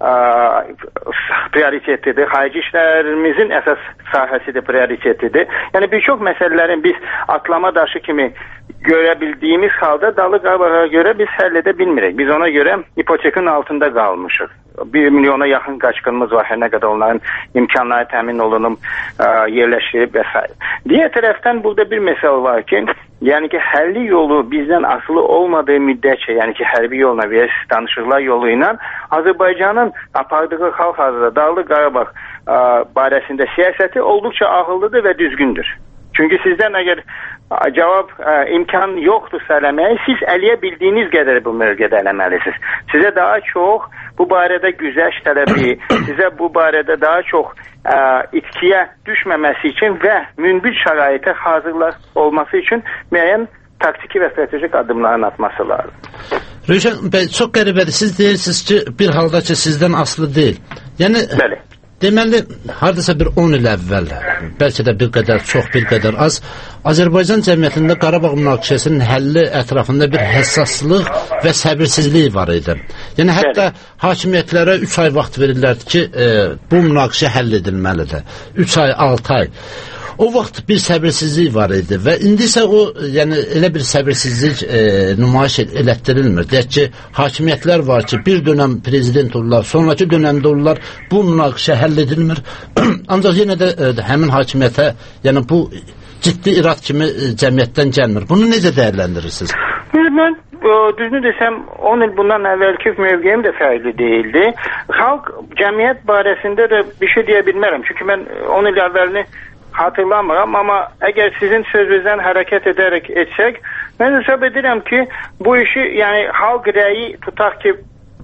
prioritetidir. Xarici işlərimizin əsas sahəsidir, prioritetidir. Yəni bir çox məsələlərin biz atlama daşı kimi görə bildiyimiz halda Dağlıq Qarabağa görə biz həll edə bilmirik. Biz ona görə ipotekin altında qalmışıq. Bir milyona yaxın qaçqınımız var, hər nə qədər onların imkanları təmin olunub, yerləşdirib və s. Digər tərəfdən burada bir məsələ var ki, yəni ki, həlli yolu bizdən asılı olmadığı müddətcə, yəni ki, hərbi yolla və danışıqlar yolu ilə Azərbaycanın apardığı xalq hazırda Dağlıq Qarabağ ə, barəsində siyasəti olduqca ağıllıdır və düzgündür. Çünki sizdən əgər ə, cavab ə, imkan yoxdursa eləməyi, siz əliyə bildiyiniz qədər bu mövqedə eləməlisiniz. Sizə daha çox bu barədə güzəş tələbi, sizə bu barədə daha çox ə, itkiyə düşməməsi üçün və münbit şəraitə hazırlar olması üçün müəyyən taktiki və stratejik addımların atması lazım. Rövşən bəy, çox qəribədir. Siz deyirsiniz ki, bir halda ki, sizdən asılı deyil. Yəni, bəli. Deməli, haradasa bir on il əvvəl, bəlkə də bir qədər çox, bir qədər az, Azərbaycan cəmiyyətində Qarabağ münaqişəsinin həlli ətrafında bir həssaslıq və səbirsizlik var idi. Yəni, hətta hakimiyyətlərə üç ay vaxt verirlərdi ki, e, bu münaqişə həll edilməlidir. üç ay, altı ay. O vaxt bir səbirsizlik var idi və indi isə o, yəni elə bir səbirsizlik e, nümayiş elətdirilmir. Deyək ki, hakimiyyətlər var ki, bir dönəm prezident olurlar, sonraki dönəmdə olurlar, bu münaqişə həll edilmir. Ancaq yenə də e, həmin hakimiyyətə, yəni bu ciddi irad kimi e, cəmiyyətdən gəlmir. Bunu necə dəyərləndirirsiniz? Mən düzünü desəm on il bundan əvvəlki mövqeyim də fərqli deyildi. Xalq cəmiyyət barəsində də bir şey deyə bilmərəm. Çünki mən on il əvvəlini hatırlamıram, amma əgər sizin sözünüzdən hərəkət edərək etsək, mən hesab edirəm ki, bu işi, yəni xalq rəyi tutaq ki,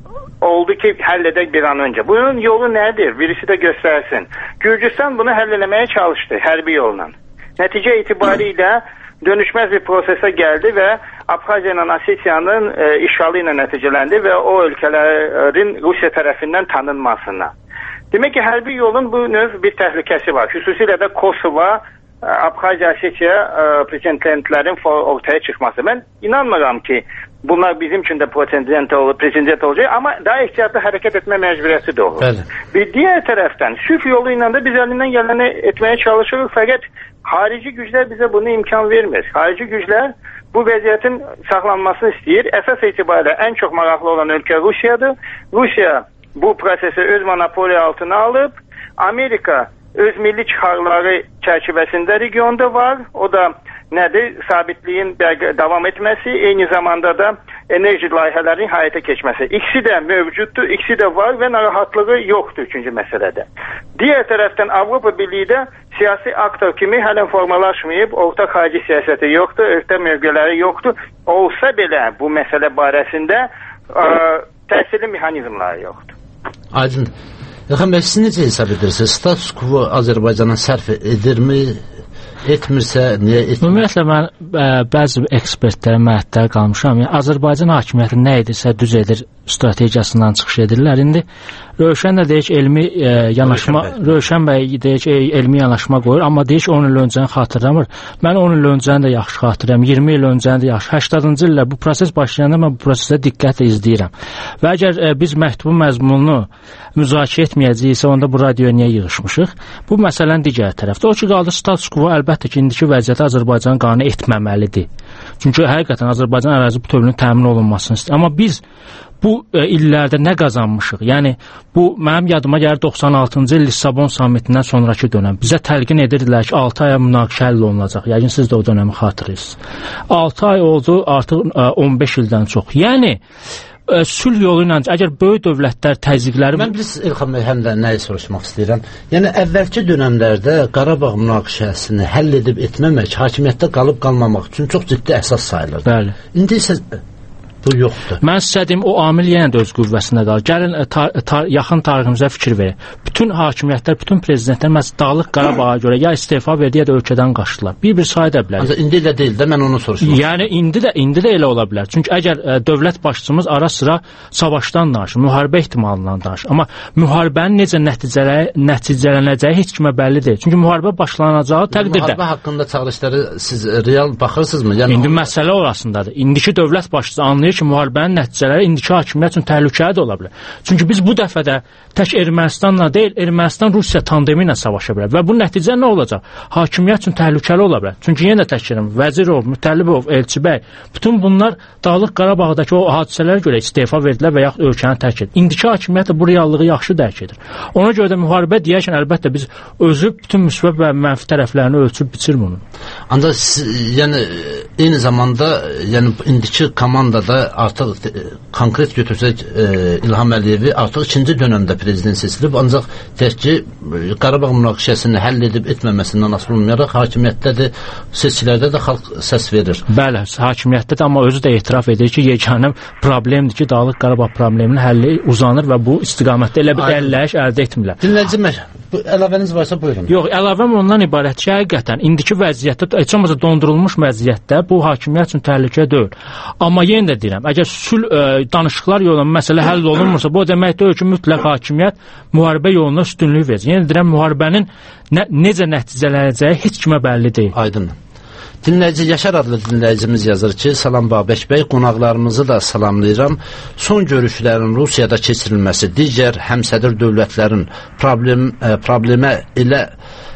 oldu ki, həll edək bir an öncə. Bunun yolu nədir? Birisi də göstərsin. Gürcüstan bunu həll eləməyə çalışdı hərbi yolla. Nəticə itibarilə dönüşməz bir prosesə gəldi və Abxaziya ilə Osetiyanın e, işğalı ilə nəticələndi və o ölkələrin Rusiya tərəfindən tanınmasına. Demək ki, hərbi yolun bu növ bir təhlükəsi var. Xüsusilə də Kosova, Abxaziya, Osetiya prezidentlərin ortaya çıxması. Mən inanmıram ki, bunlar bizim üçün də prezident olacaq, amma daha ehtiyatlı hərəkət etmə məcburiyyəti də olur. Bəli. Bir digər tərəfdən, sülh yolu ilə də biz əlindən gələni etməyə çalışırıq, fəqət xarici güclər bizə bunu imkan vermir. Xarici güclər bu vəziyyətin saxlanmasını istəyir. Əsas etibarilə ən çox maraqlı olan ölkə Rusiyadır. Rusiya bu prosesi öz monopoliya altına alıb. Amerika öz milli çıxarları çərçivəsində regionda var. O da nədir? Sabitliyin davam etməsi, eyni zamanda da enerji layihələrinin həyata keçməsi. İkisi də mövcuddur, ikisi də var və narahatlığı yoxdur üçüncü məsələdə. Digər tərəfdən Avropa Birliyi də siyasi aktor kimi hələ formalaşmayıb, ortaq xarici siyasəti yoxdur, ortaq mövqeləri yoxdur. Olsa belə bu məsələ barəsində ə, təsirli mexanizmları yoxdur. Aydın. Yaxın bəy, siz necə hesab edirsiniz? Status quo Azərbaycana sərf edirmi? Etmirsə, niyə etmir? Ümumiyyətlə, mən ə, bəzi ekspertlərə məhəttər qalmışam. Yəni, Azərbaycan hakimiyyəti nə edirsə düz edir strategiyasından çıxış edirlər. İndi Rövşən də deyək elmi ə, yanaşma, Rövşən bəy deyək elmi yanaşma qoyur, amma deyək on il öncəni xatırlamır. Mən on il öncəni də yaxşı xatırlayıram, iyirmi il öncəni də yaxşı. səksəninci illər bu proses başlayanda mən bu prosesə diqqətlə izləyirəm. Və əgər ə, biz məktubun məzmununu müzakirə etməyəcəyiksə, onda bu radioya niyə yığışmışıq? Bu məsələnin digər tərəfdə. O ki, qaldı status quo əlbəttə ki, indiki vəziyyəti Azərbaycan qanunu etməməlidir. Çünki həqiqətən Azərbaycan ərazi bütövlüyünün təmin olunmasını istəyir. Amma biz bu e, illərdə nə qazanmışıq? Yəni, bu mənim yadıma gəlir doxsan altıncı il Lissabon sammitindən sonraki dönəm. Bizə təlqin edirdilər ki, altı aya münaqişə həll olunacaq. Yəqin siz də o dönəmi xatırlayırsınız. altı ay oldu, artıq e, on beş ildən çox. Yəni, e, sülh yolu ilə, əgər böyük dövlətlər təzyiqləri... Mən biz İlxan bəy, həm də nəyi soruşmaq istəyirəm. Yəni, əvvəlki dönəmlərdə Qarabağ münaqişəsini həll edib etməmək, hakimiyyətdə qalıb qalmamaq üçün çox ciddi əsas sayılır. Bəli. İndi isə bu yoxdur. Mən sizə deyim, o amil yenə də öz qüvvəsində qalır. Gəlin, tar tar yaxın tariximizə fikir verin. Bütün hakimiyyətlər, bütün prezidentlər məhz Dağlıq Qarabağa görə ya istefa verdi, ya da ölkədən qaçdılar. Bir-bir sayda bilər. Ancaq indi elə deyil də, mən onu soruşmaq. Yəni, indi də, indi də elə ola bilər. Çünki əgər ə, dövlət başçımız ara sıra savaşdan danışır, müharibə ehtimalından danışır. Amma müharibənin necə nəticələ, nəticələnəcəyi heç kimə bəlli deyil. Çünki müharibə başlanacağı təqdirdə. Müharibə haqqında çağırışları siz real baxırsınızmı? Yəni, İndi onu... məsələ orasındadır. İndiki dövlət başçısı anlayır ki, müharibənin nəticələri indiki hakimiyyət üçün təhlükəli də ola bilər. Çünki biz bu dəfə də tək Ermənistanla deyil, Ermənistan-Rusiya tandemi ilə savaşa bilər. Və bu nəticə nə olacaq? Hakimiyyət üçün təhlükəli ola bilər. Çünki yenə təkirəm, Vəzirov, Mütəllibov, Elçibəy, bütün bunlar Dağlıq Qarabağdakı o hadisələrə görə istefa verdilər və yaxud ölkəni tərk edir. İndiki hakimiyyət də bu reallığı yaxşı dərk edir. Ona görə də müharibə deyərkən əlbəttə biz özü bütün müsbət və mənfi tərəflərini ölçüb biçir bunu. Ancaq yəni eyni zamanda yəni indiki komandada artıq konkret götürsək e, İlham Əliyevi artıq ikinci dönəmdə prezident seçilib, ancaq təkcə Qarabağ münaqişəsini həll edib etməməsindən asılı olmayaraq hakimiyyətdədir, seçkilərdə də xalq səs verir. Bəli, hakimiyyətdə də, amma özü də etiraf edir ki, yeganə problemdir ki, Dağlıq Qarabağ probleminin həlli uzanır və bu istiqamətdə elə bir dəlilləyiş əldə etmirlər. Dinləyicilər, bu əlavəniz varsa buyurun. Yox, əlavəm ondan ibarət ki, həqiqətən indiki vəziyyətdə, heç olmasa dondurulmuş vəziyyətdə bu hakimiyyət üçün təhlükə deyil. Amma yenə də deyirəm, əgər sülh ə, danışıqlar yolunda məsələ həll olunmursa, bu o demək deyil ki, mütləq hakimiyyət müharibə yoluna üstünlük verir. Yenə deyirəm, müharibənin nə, necə nəticələnəcəyi heç kimə bəlli deyil. Aydın. Dinləyici Yaşar adlı dinləyicimiz yazır ki, salam Babək bəy, qonaqlarımızı da salamlayıram. Son görüşlərin Rusiyada keçirilməsi digər həmsədr dövlətlərin problem, ə, problemə elə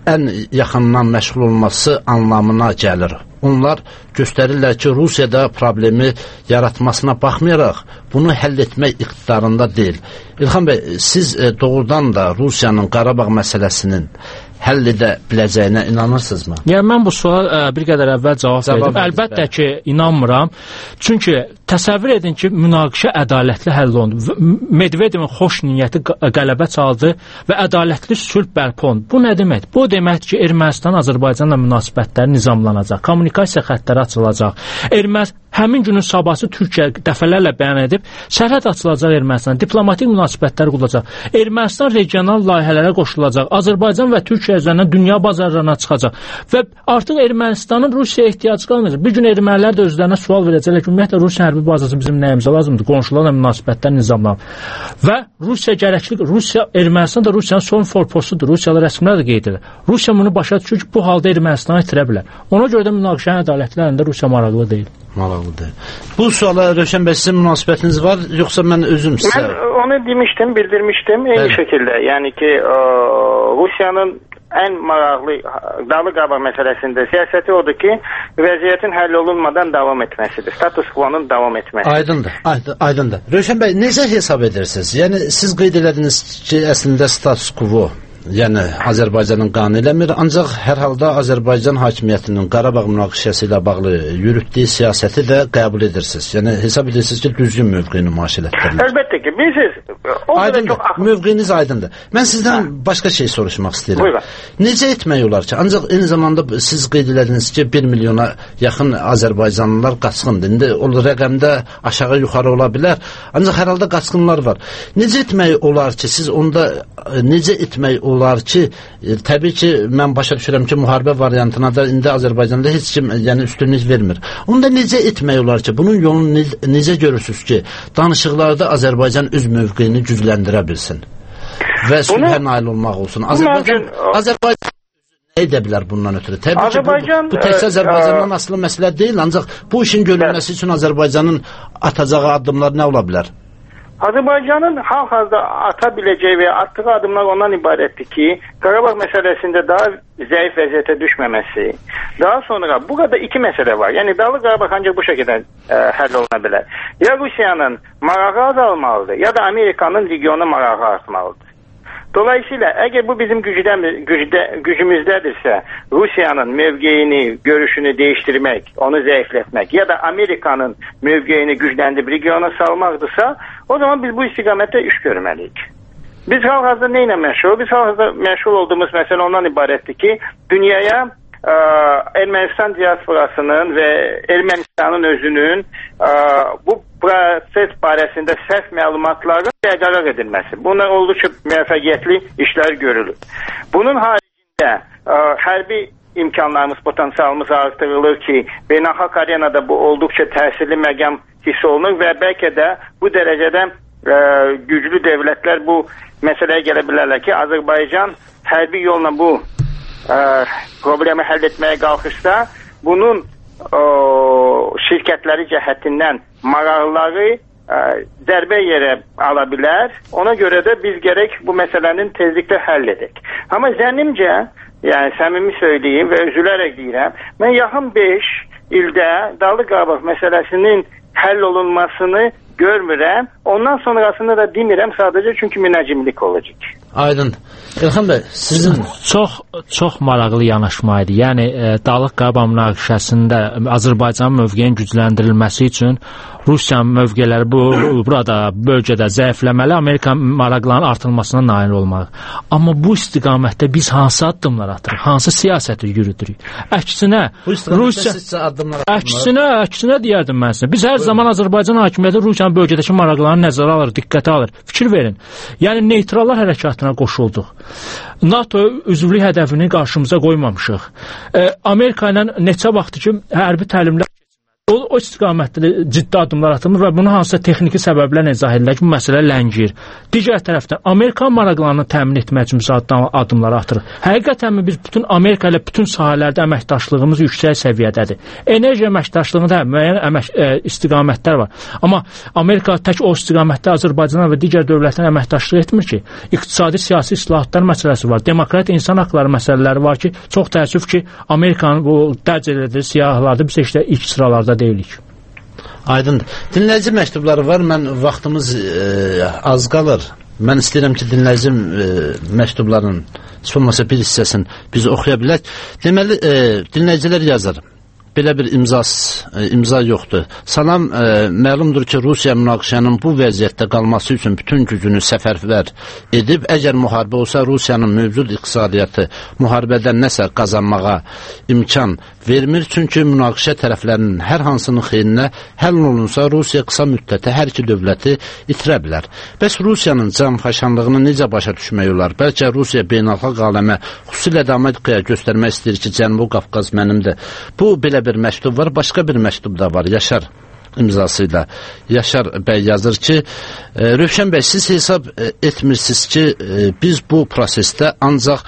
ən yaxından məşğul olması anlamına gəlir. Onlar göstərirlər ki, Rusiyada problemi yaratmasına baxmayaraq, bunu həll etmək iqtidarında deyil. İlxan bəy, siz doğrudan da Rusiyanın Qarabağ məsələsinin həll edə biləcəyinə inanırsınızmı? Yəni, mən bu suala ə, bir qədər əvvəl cavab, cavab verdim. Əlbəttə bəli. Ki, inanmıram. Çünki təsəvvür edin ki, münaqişə ədalətli həll olundu. Medvedevin xoş niyyəti qələbə çaldı və ədalətli sülh bərpa olundu. Bu nə demək? Bu deməkdir ki, Ermənistan Azərbaycanla münasibətləri nizamlanacaq, kommunikasiya xəttləri açılacaq. Ermənistan həmin günün sabahı Türkiyə dəfələrlə bəyan edib, sərhəd açılacaq Ermənistan, diplomatik münasibətlər qurulacaq. Ermənistan regional layihələrə qoşulacaq. Azərbaycan və Türkiyə üzərindən dünya bazarlarına çıxacaq. Və artıq Ermənistanın Rusiyaya ehtiyacı qalmayacaq. Bir gün ermənilər də özlərinə sual verəcəklər ki, ümumiyyətlə Rusiya hərbi bazası bizim nəyimizə lazımdır? Qonşularla münasibətlər nizamlanır. Və Rusiya gərəkli, Rusiya, Ermənistan da Rusiyanın son forpostudur. Rusiyalı rəsmilər də qeyd edir. Rusiya bunu başa düşür ki, bu halda Ermənistanı itirə bilər. Ona görə də münaqişənin ədalətlərində Rusiya maraqlı deyil. Maraqlıdır. Bu suala Rövşən bəy, sizin münasibətiniz var, yoxsa mən özüm sizə? Mən onu demişdim, bildirmişdim. Eyni şəkildə. Yəni ki, o, Rusiyanın ən maraqlı Dağlıq Qarabağ məsələsində siyasəti odur ki, vəziyyətin həll olunmadan davam etməsidir. Status quo-nun davam etməsi. Aydındır, aydın, aydındır. Rövşən bəy, necə hesab edirsiniz? Yəni, siz qeyd edədiniz ki, əslində status quo, yəni Azərbaycanın qanunu eləmir, ancaq hər halda Azərbaycan hakimiyyətinin Qarabağ münaqişəsi ilə bağlı yürütdüyü siyasəti də qəbul edirsiniz. Yəni hesab edirsiniz ki, düzgün mövqe nümayiş elətdirilir. Əlbəttə ki, bilirsiniz, o aydındır, çox... mövqeyiniz aydındır. Mən sizdən hə. başqa şey soruşmaq istəyirəm. Buyurun. Necə etmək olar ki, ancaq eyni zamanda siz qeyd edədiniz ki, bir milyona yaxın Azərbaycanlılar qaçqındır. İndi o rəqəmdə aşağı yuxarı ola bilər, ancaq hər halda qaçqınlar var. Necə etmək olar ki, siz onda necə etmək olar olar ki, e, təbii ki, mən başa düşürəm ki, müharibə variantına da indi Azərbaycanda heç kim yəni üstünlük vermir. Onda necə etmək olar ki, bunun yolunu ne, necə görürsünüz ki, danışıqlarda Azərbaycan öz mövqeyini gücləndirə bilsin və sülhə nail olmaq olsun. Azərbaycan, Azərbaycan nə edə bilər bundan ötürü? Təbii Azərbaycan, ki, bu, bu təkcə Azərbaycandan ə, asılı məsələ deyil, ancaq bu işin görülməsi üçün Azərbaycanın atacağı addımlar nə ola bilər? Azərbaycanın hal-hazırda ata biləcəyi və atdığı adımlar ondan ibarətdir ki, Qarabağ məsələsində daha zəif vəziyyətə düşməməsi. Daha sonra burada iki məsələ var. Yəni Dağlıq Qarabağ ancaq bu şəkildə ə, həll oluna bilər. Ya Rusiyanın marağı azalmalıdır, ya da Amerikanın regiona marağı artmalıdır. Dolayısıyla əgər bu bizim gücdən, gücdə, gücümüzdədirsə, Rusiyanın mövqeyini, görüşünü dəyişdirmək, onu zəiflətmək ya da Amerikanın mövqeyini gücləndirib regiona salmaqdırsa, o zaman biz bu istiqamətdə iş görməliyik. Biz hal-hazırda nə ilə məşğul? Biz hal-hazırda məşğul olduğumuz məsələ ondan ibarətdir ki, dünyaya ə, Ermənistan diasporasının və Ermənistanın özünün ə, bu proses barəsində səhv məlumatların bərqərar edilməsi. Bunlar olduqca müvəffəqiyyətli işlər görülür. Bunun haricində ə, hərbi imkanlarımız, potensialımız artırılır ki, beynəlxalq arenada bu olduqca təsirli məqam hiss olunur və bəlkə də bu dərəcədə ə, güclü dövlətlər bu məsələyə gələ bilərlər ki, Azərbaycan hərbi yolla bu ə, problemi həll etməyə qalxışsa, bunun ə, şirkətləri cəhətindən maraqları ə, dərbə yerə ala bilər. Ona görə də biz gərək bu məsələnin tezliklə həll edək. Amma zənnimcə, yəni səmimi söyləyim və üzülərək deyirəm, mən yaxın beş ildə Dağlıq Qarabağ məsələsinin həll olunmasını görmürəm. Ondan sonrasını da demirəm sadəcə çünki münəcimlik olacaq. Aydın. İlxan bəy, sizin çox çox maraqlı yanaşma idi. Yəni e, Dağlıq Qarabağ münaqişəsində Azərbaycanın mövqeyinin gücləndirilməsi üçün Rusiyanın mövqeləri bu burada bölgədə zəifləməli, Amerika maraqlarının artırılmasına nail olmalı. Amma bu istiqamətdə biz hansı addımlar atırıq? Hansı siyasəti yürüdürük? Əksinə Rusiya əksinə əksinə deyərdim mən sizə. Biz hər zaman Azərbaycan hakimiyyəti Rusiyanın bölgədəki maraqlarını nəzərə alır, diqqətə alır. Fikir verin. Yəni neytrallar hərəkatına qoşulduq. NATO üzvlük hədəfini qarşımıza qoymamışıq. E, Amerika ilə neçə vaxtdır ki, hərbi təlimlər O, o istiqamətdə ciddi addımlar atılmır və bunu hansısa texniki səbəblərlə izah edilir ki, bu məsələ ləngiyir. Digər tərəfdən Amerikan maraqlarını təmin etmək üçün addımlar atırıq. Həqiqətən biz bütün Amerika ilə bütün sahələrdə əməkdaşlığımız yüksək səviyyədədir. Enerji əməkdaşlığında müəyyən əmək, ə, istiqamətlər var. Amma Amerika tək o istiqamətdə Azərbaycana və digər dövlətlərlə əməkdaşlıq etmir ki. İqtisadi, siyasi islahatlar məsələsi var. Demokrat insan haqları məsələləri var ki, çox təəssüf ki, Amerikanın bu dərc elədiyi siyahılarda biz heç də ilk sıralarda deyilik. Aydındır. Dinləyici məktubları var. Mən vaxtımız e, az qalır. Mən istəyirəm ki, dinləyici e, məktubların olmasa bir hissəsini biz oxuya bilək. Deməli, e, dinləyicilər yazır. Belə bir imza, imza yoxdur. Salam, e, məlumdur ki, Rusiya münaqişənin bu vəziyyətdə qalması üçün bütün gücünü səfərbər edib. Əgər müharibə olsa, Rusiyanın mövcud iqtisadiyyatı müharibədən nəsə qazanmağa imkan vermir. Çünki münaqişə tərəflərinin hər hansının xeyrinə həll olunsa, Rusiya qısa müddətə hər iki dövləti itirə bilər. Bəs Rusiyanın canfəşanlığını necə başa düşmək olar? Bəlkə Rusiya beynəlxalq aləmə, xüsusilə də Amerikaya göstərmək istəyir ki, Cənubi Qafqaz mənimdir. Bu, belə bir məktub var, başqa bir məktub da var, Yaşar imzasıyla. Yaşar bəy yazır ki, Rövşən bəy, siz hesab etmirsiniz ki, biz bu prosesdə ancaq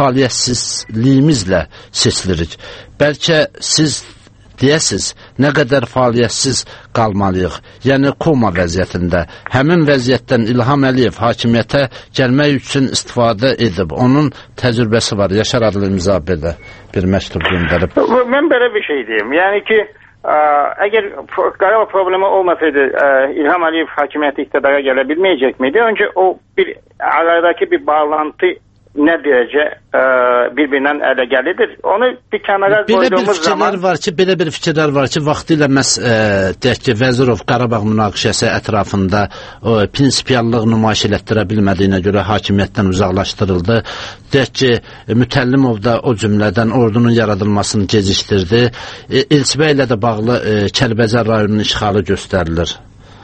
fəaliyyətsizliyimizlə seçilirik. Bəlkə siz deyəsiz, nə qədər fəaliyyətsiz qalmalıyıq, yəni koma vəziyyətində. Həmin vəziyyətdən İlham Əliyev hakimiyyətə gəlmək üçün istifadə edib. Onun təcrübəsi var. Yaşar adlı imza belə bir məktub göndərib. Mən belə bir şey deyim. Yəni ki, ə, əgər Qarabağ problemi olmasaydı, ə, İlham Əliyev hakimiyyəti iqtidara gələ bilməyəcək miydi? Öncə o bir aradakı bir bağlantı nə dərəcə ə, bir-birindən ələ gəlidir. Onu bir kənara qoyduğumuz zaman... Belə bir fikirlər var ki, belə bir fikirlər var ki, vaxtilə məhz deyək ki, Vəzirov Qarabağ münaqişəsi ətrafında o, prinsipiallıq nümayiş elətdirə bilmədiyinə görə hakimiyyətdən uzaqlaşdırıldı. Deyək ki, Mütəllimov da o cümlədən ordunun yaradılmasını gecikdirdi. E, Elçibə ilə də bağlı e, Kəlbəcər rayonunun işğalı göstərilir.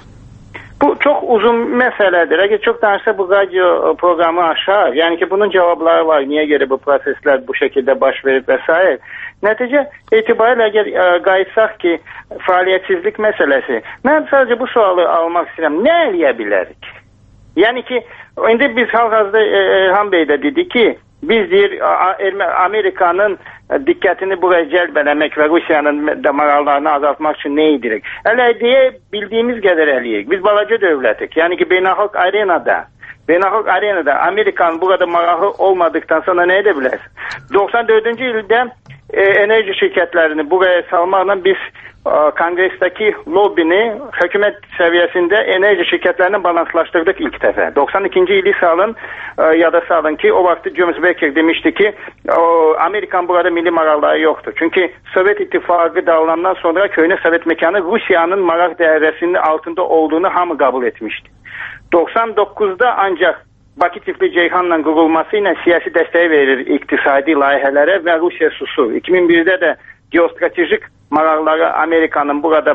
Bu çox uzun məsələdir. Əgər çox danışsa bu radio proqramı aşar. Yəni ki, bunun cavabları var. Niyə görə bu proseslər bu şəkildə baş verib və s. Nəticə etibarilə əgər ə, qayıtsaq ki, fəaliyyətsizlik məsələsi. Mən sadəcə bu sualı almaq istəyirəm. Nə eləyə bilərik? Yəni ki, indi biz hal-hazırda Elham bəy də dedi ki, biz deyir Amerikanın diqqətini buraya cəlb eləmək və Rusiyanın maraqlarını azaltmaq üçün nə edirik? Hələ deyə bildiyimiz qədər eləyirik. Biz balaca dövlətik. Yəni ki, beynəlxalq arenada, beynəlxalq arenada Amerikanın burada marağı olmadıktan sonra nə edə bilərsiniz? doxsan dördüncü ildə e, enerji şirkətlərini buraya salmaqla biz e, Kongressdəki lobbini hökumət səviyyəsində enerji şirkətlərini balanslaşdırdıq ilk dəfə. doxsan ikinci ili salın, e, yada salın ki, o vaxt James Baker demişdi ki, o, Amerikan burada milli maraqları yoxdur. Çünki Sovet İttifaqı dağılandan sonra köhnə Sovet mekanı Rusiyanın maraq dairəsinin altında olduğunu hamı qəbul etmişdi. doxsan doqquzda ancaq Bakı Tifli Ceyhanla qurulması ilə siyasi dəstəyi verir iqtisadi layihələrə və Rusiya susur. iki min birdə də geostratejik maraqları Amerikanın burada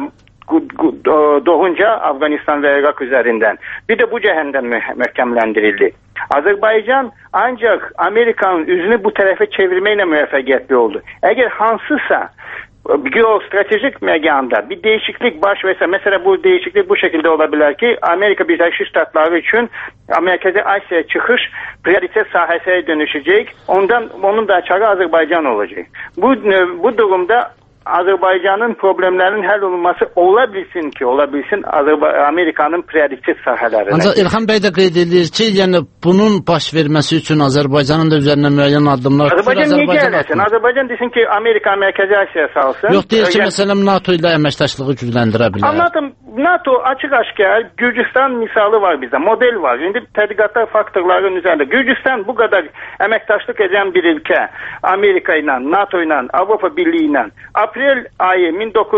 doğunca Afganistan və İraq üzərindən. Bir də bu cəhəndən möhkəmləndirildi. Azərbaycan ancaq Amerikanın üzünü bu tərəfə çevirməklə müvəffəqiyyətli oldu. Əgər hansısa geostratejik məqamda bir dəyişiklik baş versə, məsələn bu dəyişiklik bu şəkildə ola bilər ki, Amerika Birləşmiş Ştatları üçün Mərkəzi Asiya çıxış prioritet sahəsinə dönüşəcək. Ondan onun da açarı Azərbaycan olacaq. Bu bu durumda Azərbaycanın problemlərinin həll olunması ola bilsin ki, ola bilsin Amerikanın prioritet sahələrində. Ancaq İlham bəy də qeyd edir ki, yəni bunun baş verməsi üçün Azərbaycanın da üzərinə müəyyən addımlar Azərbaycan niyə gəlsin? Azərbaycan desin ki, Amerika Mərkəzi Asiya salsın. Yox, deyir ki, məsələn NATO ilə əməkdaşlığı gücləndirə bilər. Anladım. NATO açıq-aşkar Gürcüstan misalı var bizdə, model var. İndi tədqiqatlar faktorların üzərində. Gürcüstan bu qədər əməkdaşlıq edən bir ölkə, Amerika ilə, NATO ilə, Avropa Birliyi ilə aprel ayı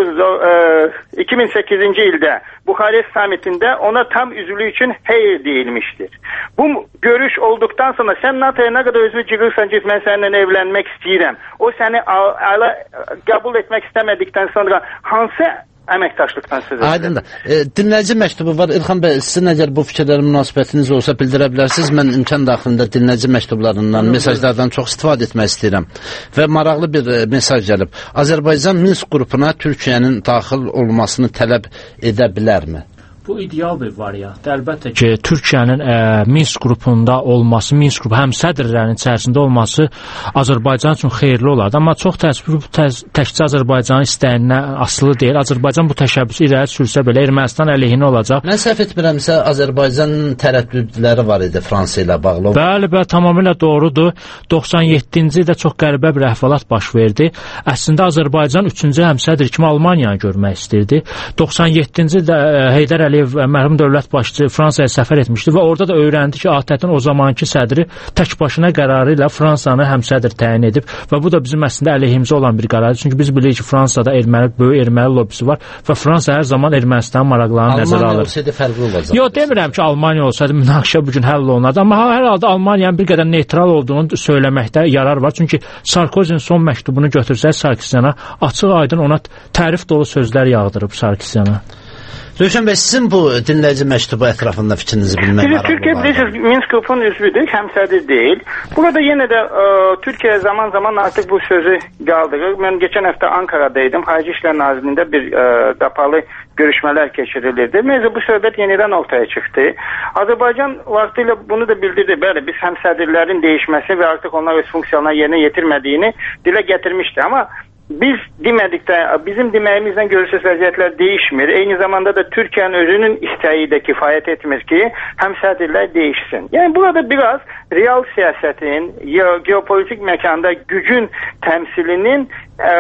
iki min səkkizinci ildə Buxarest samitində ona tam üzvlük üçün hayır deyilmişdir. Bu görüş olduqdan sonra sən NATO'ya nə qədər özü girirsən ki, mən səninlə evlənmək istəyirəm. O səni ala, qəbul etmək istəmədikdən sonra hansı əməkdaşlıqdan söz edir. Aydındır. E, dinləyici məktubu var. İlxan bəy, sizin əgər bu fikirlərə münasibətiniz olsa bildirə bilərsiniz. Mən imkan daxilində dinləyici məktublarından, mesajlardan çox istifadə etmək istəyirəm. Və maraqlı bir e, mesaj gəlib. Azərbaycan Minsk qrupuna Türkiyənin daxil olmasını tələb edə bilərmi? Bu ideal bir variantdır. Əlbəttə ki, Türkiyənin ə, Minsk qrupunda olması, Minsk qrupu həm sədrlərinin içərisində olması Azərbaycan üçün xeyirli olardı. Amma çox təəssüf bu təz, təkcə Azərbaycanın istəyindən asılı deyil. Azərbaycan bu təşəbbüsü irəli sürsə belə Ermənistan əleyhinə olacaq. Mən səhv etmirəmsə, Azərbaycanın tərəddüdləri var idi Fransa ilə bağlı. Bəli, bəli, tamamilə doğrudur. doxsan yeddinci ildə çox qəribə bir əhvalat baş verdi. Əslində Azərbaycan üçüncü həmsədr kimi Almaniyanı görmək istirdi. doxsan yeddinci ildə Heydər Əliyev mərhum dövlət başçısı Fransaya səfər etmişdi və orada da öyrəndi ki, ATƏT-in o zamanki sədri tək başına qərarı ilə Fransanı həmsədr təyin edib və bu da bizim əslində əleyhimizə olan bir qərardır. Çünki biz bilirik ki, Fransada erməni, böyük erməni lobbisi var və Fransa hər zaman Ermənistanın maraqlarını nəzərə alır. Almaniya olsaydı fərqli olacaq. Yox, demirəm ki, Almaniya olsaydı münaqişə bugün həll olunardı, amma hər halda Almaniyanın bir qədər neytral olduğunu söyləməkdə yarar var. Çünki Sarkozinin son məktubunu götürsək Sarkisyana, açıq-aydın ona tərif dolu sözlər yağdırıb Sarkisyana. Rövşən bəy, sizin bu dinləyici məktubu ətrafında fikrinizi bilmək maraqlı var. Türkiyə bilirsiniz, Minsk qrupunun üzvüdür, həmsədr deyil. Burada yenə də ə, Türkiyə zaman zaman artıq bu sözü qaldırır. Mən geçən həftə Ankara'daydım. Xarici İşlər Nazirliyində bir ə, qapalı görüşmələr keçirilirdi. Mövzu bu söhbət yenidən ortaya çıxdı. Azərbaycan vaxtilə bunu da bildirdi. Bəli, biz həmsədrlərin dəyişməsi və artıq onlar öz funksiyalarını yerinə yetirmədiyini dilə gətirmişdi. Amma biz demədikdə, bizim deməyimizlə görürsüz vəziyyətlər değişmir. Eyni zamanda da Türkiye'nin özünün istəyi də kifayət etmir ki, həmsədrlər değişsin. Yəni burada biraz real siyasetin, geopolitik mekanda gücün temsilinin e,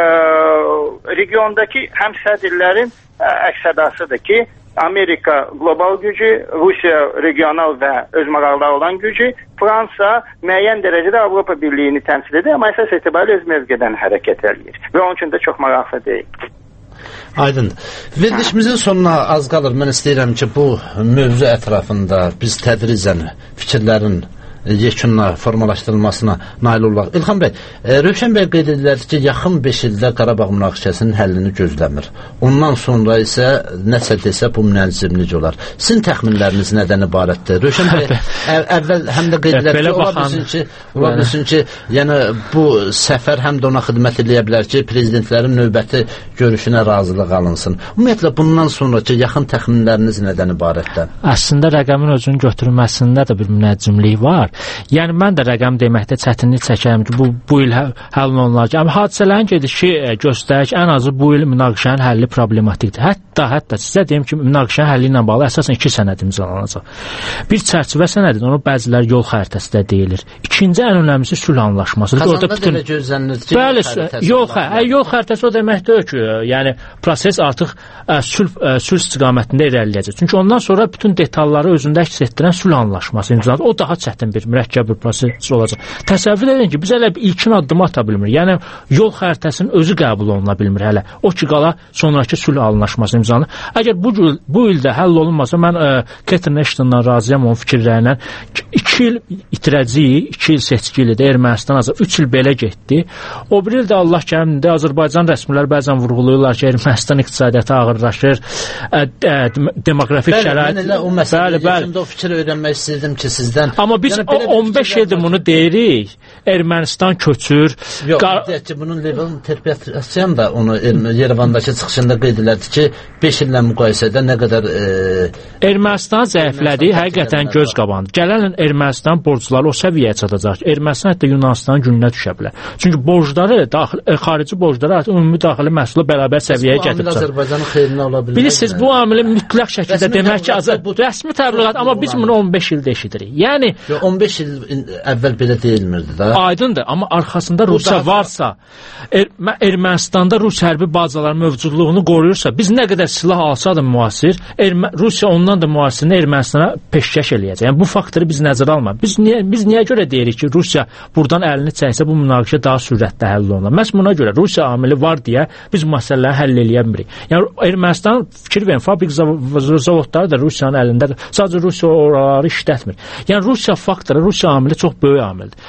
regiondaki həmsədrlərin e, əks-sədasıdır ki, Amerika global gücü, Rusya regional və öz maraqları olan gücü, Fransa müəyyən dərəcədə Avropa Birliyini təmsil edir, amma əsas etibarilə öz mövqedən hərəkət edir və onun üçün də çox maraqlı deyil. Aydın. Verilişimizin sonuna az qalır. Mən istəyirəm ki, bu mövzu ətrafında biz tədricən fikirlərin yekunla formalaşdırılmasına nail olaq. İlxan bəy, e, Rövşən bəy qeyd edirlər ki, yaxın beş ildə Qarabağ münaqişəsinin həllini gözləmir. Ondan sonra isə nəsə desə bu münəzzimlik olar. Sizin təxminləriniz nədən ibarətdir? Rövşən bəy əv əvvəl həm də qeyd edirlər ki, ola bilsin ki, ola bilsin ki, yəni bu səfər həm də ona xidmət edə bilər ki, prezidentlərin növbəti görüşünə razılıq alınsın. Ümumiyyətlə bundan sonraki yaxın təxminləriniz nədən ibarətdir? Əslində rəqəmin özünün götürülməsində də bir münəzzimlik var. Yəni mən də rəqəm deməkdə çətinlik çəkərəm ki, bu bu il həll olunacaq. Amma hadisələrin gedişi göstərir ki, ən azı bu il münaqişənin həlli problematikdir. Hətta hətta sizə deyim ki, münaqişənin həlli ilə bağlı əsasən iki sənəd imzalanacaq. Bir çərçivə sənədidir, onu bəzilər yol xəritəsi də deyilir. İkinci ən önəmlisi sülh anlaşmasıdır. Orada bütün gözlənilir ki, bəli, yol xəritəsi. Yol xəritəsi o demək deyil ki, yəni proses artıq ə, sülh ə, sülh istiqamətində irəliləyəcək. Çünki ondan sonra bütün detalları özündə əks etdirən sülh anlaşması imzalanır. O daha çətin bir mürəkkəb bir proses olacaq. Təsəvvür edin ki, biz hələ ilkin addımı ata bilmirik. Yəni yol xəritəsinin özü qəbul oluna bilmir hələ. O ki qala sonrakı sülh anlaşması imzalanır. Əgər bu bu ildə həll olunmasa, mən ə, Catherine Ashtondan razıyam onun fikirlərindən. iki il itirəcəyik, iki il seçki ilidir Ermənistan azır. üç il belə getdi. O bir ildə Allah kərimdir, Azərbaycan rəsmilər bəzən vurğulayırlar ki, Ermənistan iqtisadiyyatı ağırlaşır, ə, ə, demoqrafik şərait. Mən elə o məsələdə o fikir öyrənmək istəyirdim ki, sizdən. Amma biz yəni, on beş ildir bunu deyirik. Ermənistan köçür. Yox, deyək ki, bunun Levon Terpiyasyan da onu Yerevandakı çıxışında qeyd elədi ki, beş illə müqayisədə nə qədər e, Ermənistan zəiflədiyi həqiqətən göz qabandı. Gələn Ermənistan borcları o səviyyəyə çatacaq ki, Ermənistan hətta Yunanistanın gününə düşə bilər. Çünki borcları, daxil, e, xarici borcları artıq ümumi daxili məhsulu bərabər səviyyəyə gətirib çıxır. Azərbaycanın xeyrinə ola bilər. Bilirsiniz, bu amili mütləq şəkildə demək ki, rəsmi təbliğat, amma biz bunu on beş ildə eşidirik. Yəni Yo, on beş il əvvəl belə deyilmirdi də. Aydındır, amma arxasında Rusiya varsa, er Ermənistanda Rus hərbi bazaların mövcudluğunu qoruyursa, biz nə qədər silah alsa da müasir, Ermə Rusiya ondan da müasirini Ermənistana peşkəş eləyəcək. Yəni bu faktoru biz nəzərə almırıq. Biz niyə biz niyə görə deyirik ki, Rusiya buradan əlini çəksə bu münaqişə daha sürətlə həll olunar? Məhz buna görə Rusiya amili var deyə biz məsələləri həll eləyə bilmirik. Yəni Ermənistan fikir verin, fabrik zavodları da Rusiyanın əlindədir. Sadəcə Rusiya oraları işlətmir. Yəni Rusiya faktoru, Rusiya amili çox böyük amildir. Əlbəttə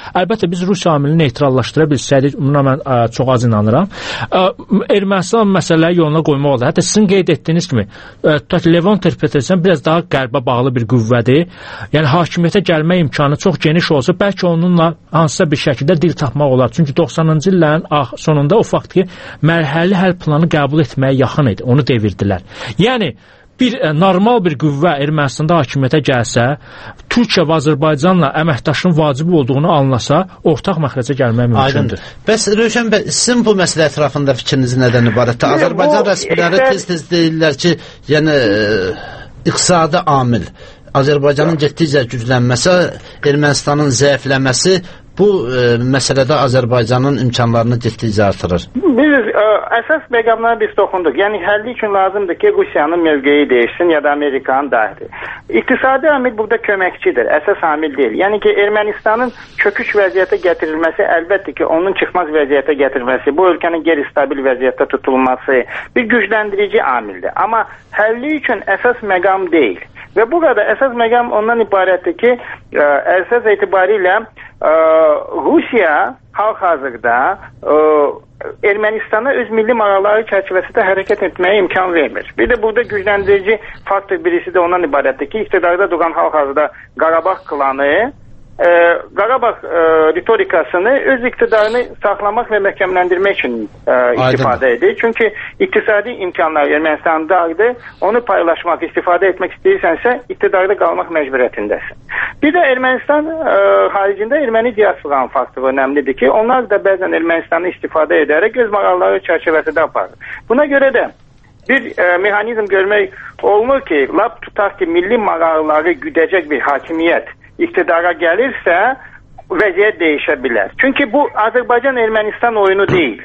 biz Rusiya amilini neytrallaşdıra bilsəydik, buna mən ə, çox az inanıram. Ə, Ermənistan məsələləri yoluna qoymaq olur. Hətta sizin qeyd etdiyiniz kimi, tutaq ki, Levon interpretasiyası biraz daha qərbə bağlı bir qüvvədir. Yəni hakimiyyətə gəlmə imkanı çox geniş olsa, bəlkə onunla hansısa bir şəkildə dil tapmaq olar. Çünki doxsanıncı illərin sonunda o fakt ki, mərhələli həll planı qəbul etməyə yaxın idi. Onu devirdilər. Yəni bir ə, normal bir qüvvə Ermənistanda hakimiyyətə gəlsə, Türkiyə və Azərbaycanla əməkdaşlığın vacib olduğunu anlasa, ortaq məxrəcə gəlmək mümkündür. Bəs Rövşən bəy, sizin bu məsələ ətrafında fikriniz nədən ibarətdir? Azərbaycan rəsmiləri tez-tez deyirlər ki, yəni ə, iqtisadi amil, Azərbaycanın getdikcə güclənməsi, Ermənistanın zəifləməsi bu ə, məsələdə Azərbaycanın imkanlarını getdikcə artırır. Biz ə, əsas məqamlara biz toxunduq. Yəni həlli üçün lazımdır ki, Rusiyanın mövqeyi dəyişsin ya da Amerikanın daxili. İqtisadi amil burada köməkçidir, əsas amil deyil. Yəni ki, Ermənistanın çöküş vəziyyətə gətirilməsi, əlbəttə ki, onun çıxmaz vəziyyətə gətirilməsi, bu ölkənin qeyri-stabil vəziyyətdə tutulması bir gücləndirici amildir. Amma həlli üçün əsas məqam deyil. Və burada əsas məqam ondan ibarətdir ki, ə, əsas etibarilə ə, Rusiya hal-hazırda ə, Ermənistana öz milli maraqları çərçivəsində hərəkət etməyə imkan vermir. Bir də burada gücləndirici faktor birisi də ondan ibarətdir ki, iqtidarda duran hal-hazırda Qarabağ klanı e, Qarabağ e, ritorikasını öz iqtidarını saxlamaq və məhkəmləndirmək üçün e, istifadə edir. Çünki iqtisadi imkanlar Ermənistandadır. Onu paylaşmaq, istifadə etmək istəyirsənsə, iqtidarda qalmaq məcburiyyətindəsin. Bir də Ermənistan e, haricində erməni diasporanın faktoru önəmlidir ki, onlar da bəzən Ermənistanı istifadə edərək öz maraqları çərçivəsində aparır. Buna görə də bir e, mexanizm görmək olmur ki, lap tutaq ki, milli maraqları güdəcək bir hakimiyyət iqtidara gəlirsə, vəziyyət değişə bilər. Çünki bu Azərbaycan-Ermənistan oyunu deyil.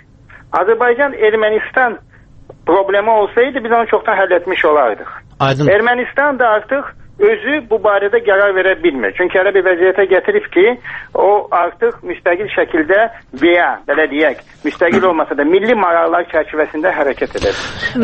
Azərbaycan-Ermənistan problemi olsaydı biz onu çoxdan həll etmiş olardıq. Aydın. Ermənistan da artıq özü bu barədə qərar verə bilmir. Çünki elə bir vəziyyətə gətirib ki, o artıq müstəqil şəkildə veya, belə deyək, müstəqil olmasa da milli maraqlar çərçivəsində hərəkət edir.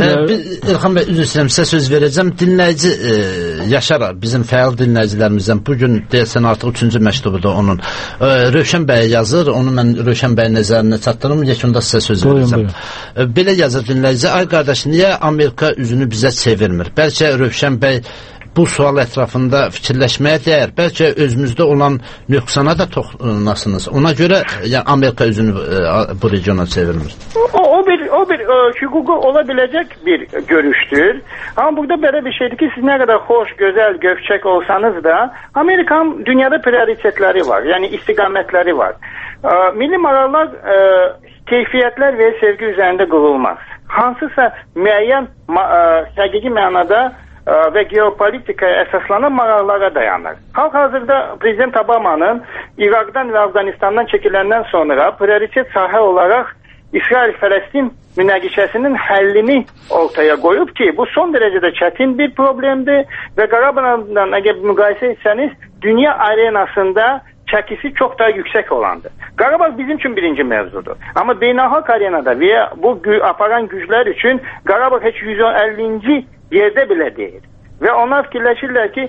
İlxan bəy, üzr istəyirəm, sizə söz verəcəm. Dinləyici e, Yaşar, bizim fəal dinləyicilərimizdən bugün deyəsən artıq üçüncü məktubudur onun. E, Rövşən bəy yazır, onu mən Rövşən bəy nəzərinə çatdırım, yekunda sizə söz verəcəm. E, belə yazır dinləyici, ay qardaş, niyə Amerika üzünü bizə çevirmir? Bəlkə Rövşən bəy bu sual ətrafında fikirləşməyə dəyər. Bəlkə özümüzdə olan nöqsana da toxunasınız. Ona görə yəni, Amerika üzünü e, bu regiona çevirmir. O, o bir, o bir e, hüququ olabiləcək bir görüşdür. Amma burada belə bir şeydir ki, siz nə qədər xoş, gözəl, gövçək olsanız da, Amerikanın dünyada prioritetləri var. Yəni istiqamətləri var. E, milli maraqlar e, keyfiyyətlər və sevgi üzərində qurulmaz. Hansısa müəyyən ma e, həqiqi mənada və geopolitikaya əsaslanan maraqlara dayanır. Hal-hazırda Prezident Obamanın İraqdan və Afqanistandan çəkiləndən sonra prioritet sahə olaraq İsrail-Fələstin münaqişəsinin həllini ortaya qoyub ki, bu son dərəcədə çətin bir problemdir və Qarabağdan əgər müqayisə etsəniz, dünya arenasında çəkisi çox daha yüksək olandır. Qarabağ bizim üçün birinci mövzudur. Amma beynəlxalq arenada və bu aparan güclər üçün Qarabağ heç yüz əllinci yerdə belə deyil. Və onlar fikirləşirlər ki,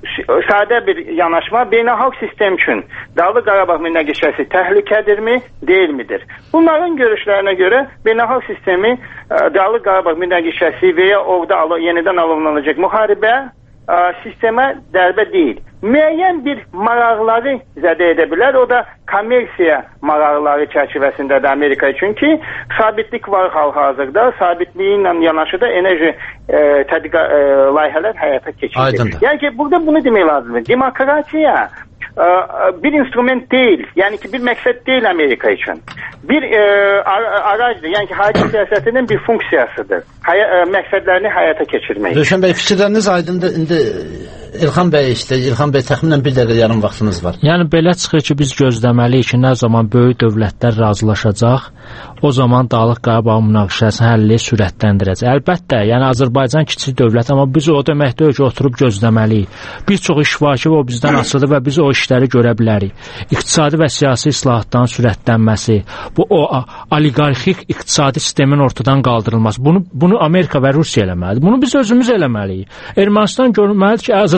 sadə bir yanaşma beynəlxalq sistem üçün Dağlıq Qarabağ münaqişəsi təhlükədirmi, deyilmidir? Bunların görüşlərinə görə beynəlxalq sistemi Dağlıq Qarabağ münaqişəsi və ya orada yenidən alovlanacaq müharibə sistemə dərbə deyil. Müəyyən bir maraqları zədə edə bilər. O da kommersiya maraqları çərçivəsində də Amerika üçün ki, sabitlik var hal-hazırda. Sabitliyi ilə yanaşı da enerji e, tədqiqa e, layihələr həyata keçirilir. Yəni ki, burada bunu demək lazımdır. Demokratiya e, bir instrument deyil. Yəni ki, bir məqsəd deyil Amerika üçün. Bir e, aracdır. Yəni ki, xarici siyasətinin bir funksiyasıdır. Hay e, məqsədlərini həyata keçirmək. Rövşən bəy, fikirləriniz aydındır. İndi İlxan bəy işte, İlxan bəy təxminən bir dəqiqə yarım vaxtınız var. Yəni belə çıxır ki, biz gözləməliyik ki, nə zaman böyük dövlətlər razılaşacaq, o zaman Dağlıq Qarabağ münaqişəsinin həlli sürətləndirəcək. Əlbəttə, yəni Azərbaycan kiçik dövlət, amma biz o demək deyil ki, oturub gözləməliyik. Bir çox iş var ki, o bizdən asılıdır və biz o işləri görə bilərik. İqtisadi və siyasi islahatların sürətlənməsi, bu o oliqarxik iqtisadi sistemin ortadan qaldırılması, bunu bunu Amerika və Rusiya eləməlidir. Bunu biz özümüz eləməliyik. Ermənistan görməlidir ki, Azərbaycan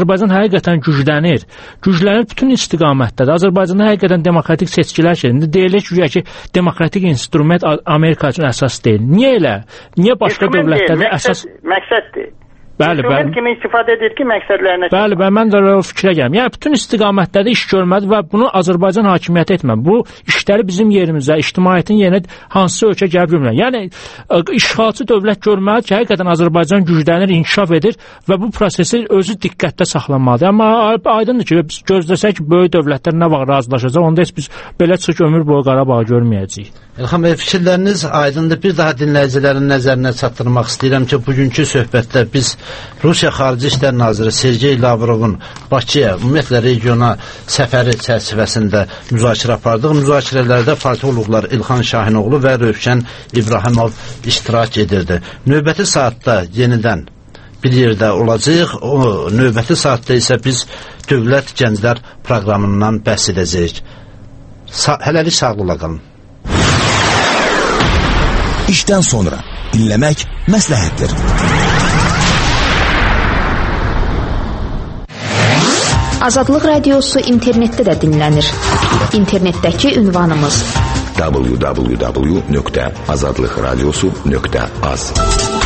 Azərbaycan həqiqətən güclənir. Güclənir bütün istiqamətdədir. Azərbaycanda həqiqətən demokratik seçkilər şeyində deyilir ki, demokratik instrument Amerika üçün əsas deyil. Niyə elə? Niyə başqa dövlətlərdə əsas... Məqsəddir. Bəli, bəli. Kimi istifadə edir ki, məqsədlərinə... Bəli, bəli, mən də o fikrə gələm. Yəni, bütün istiqamətlərdə iş görmədi və bunu Azərbaycan hakimiyyəti etmədi. Bu işləri bizim yerimizə, ictimaiyyətin yerinə hansı ölkə gəlib görmürlər. Yəni, işğalçı dövlət görməli ki, həqiqətən Azərbaycan güclənir, inkişaf edir və bu prosesi özü diqqətdə saxlanmalıdır. Amma aydındır ki, biz gözləsək ki, böyük dövlətlər nə vaxt razılaşacaq, onda heç biz belə çox ömür boyu Qarabağı görməyəcəyik. Elxan bəy, fikirləriniz aydındır. Bir daha dinləyicilərin nəzərinə çatdırmaq istəyirəm ki, bugünkü söhbətdə biz Rusiya Xarici İşlər Naziri Sergey Lavrovun Bakıya, ümumiyyətlə regiona səfəri çərçivəsində müzakirə apardıq. Müzakirələrdə politoloqlar İlxan Şahinoğlu və Rövşən İbrahimov iştirak edirdi. Növbəti saatda yenidən bir yerdə olacaq. O növbəti saatda isə biz Dövlət Gənclər proqramından bəhs edəcəyik. Sa hələlik sağlıqla qalın. İşdən sonra dinləmək məsləhətdir. Azadlıq Radiosu internetdə də dinlənir. İnternetdəki ünvanımız w w w nöqtə azadlıqradiosu nöqtə az.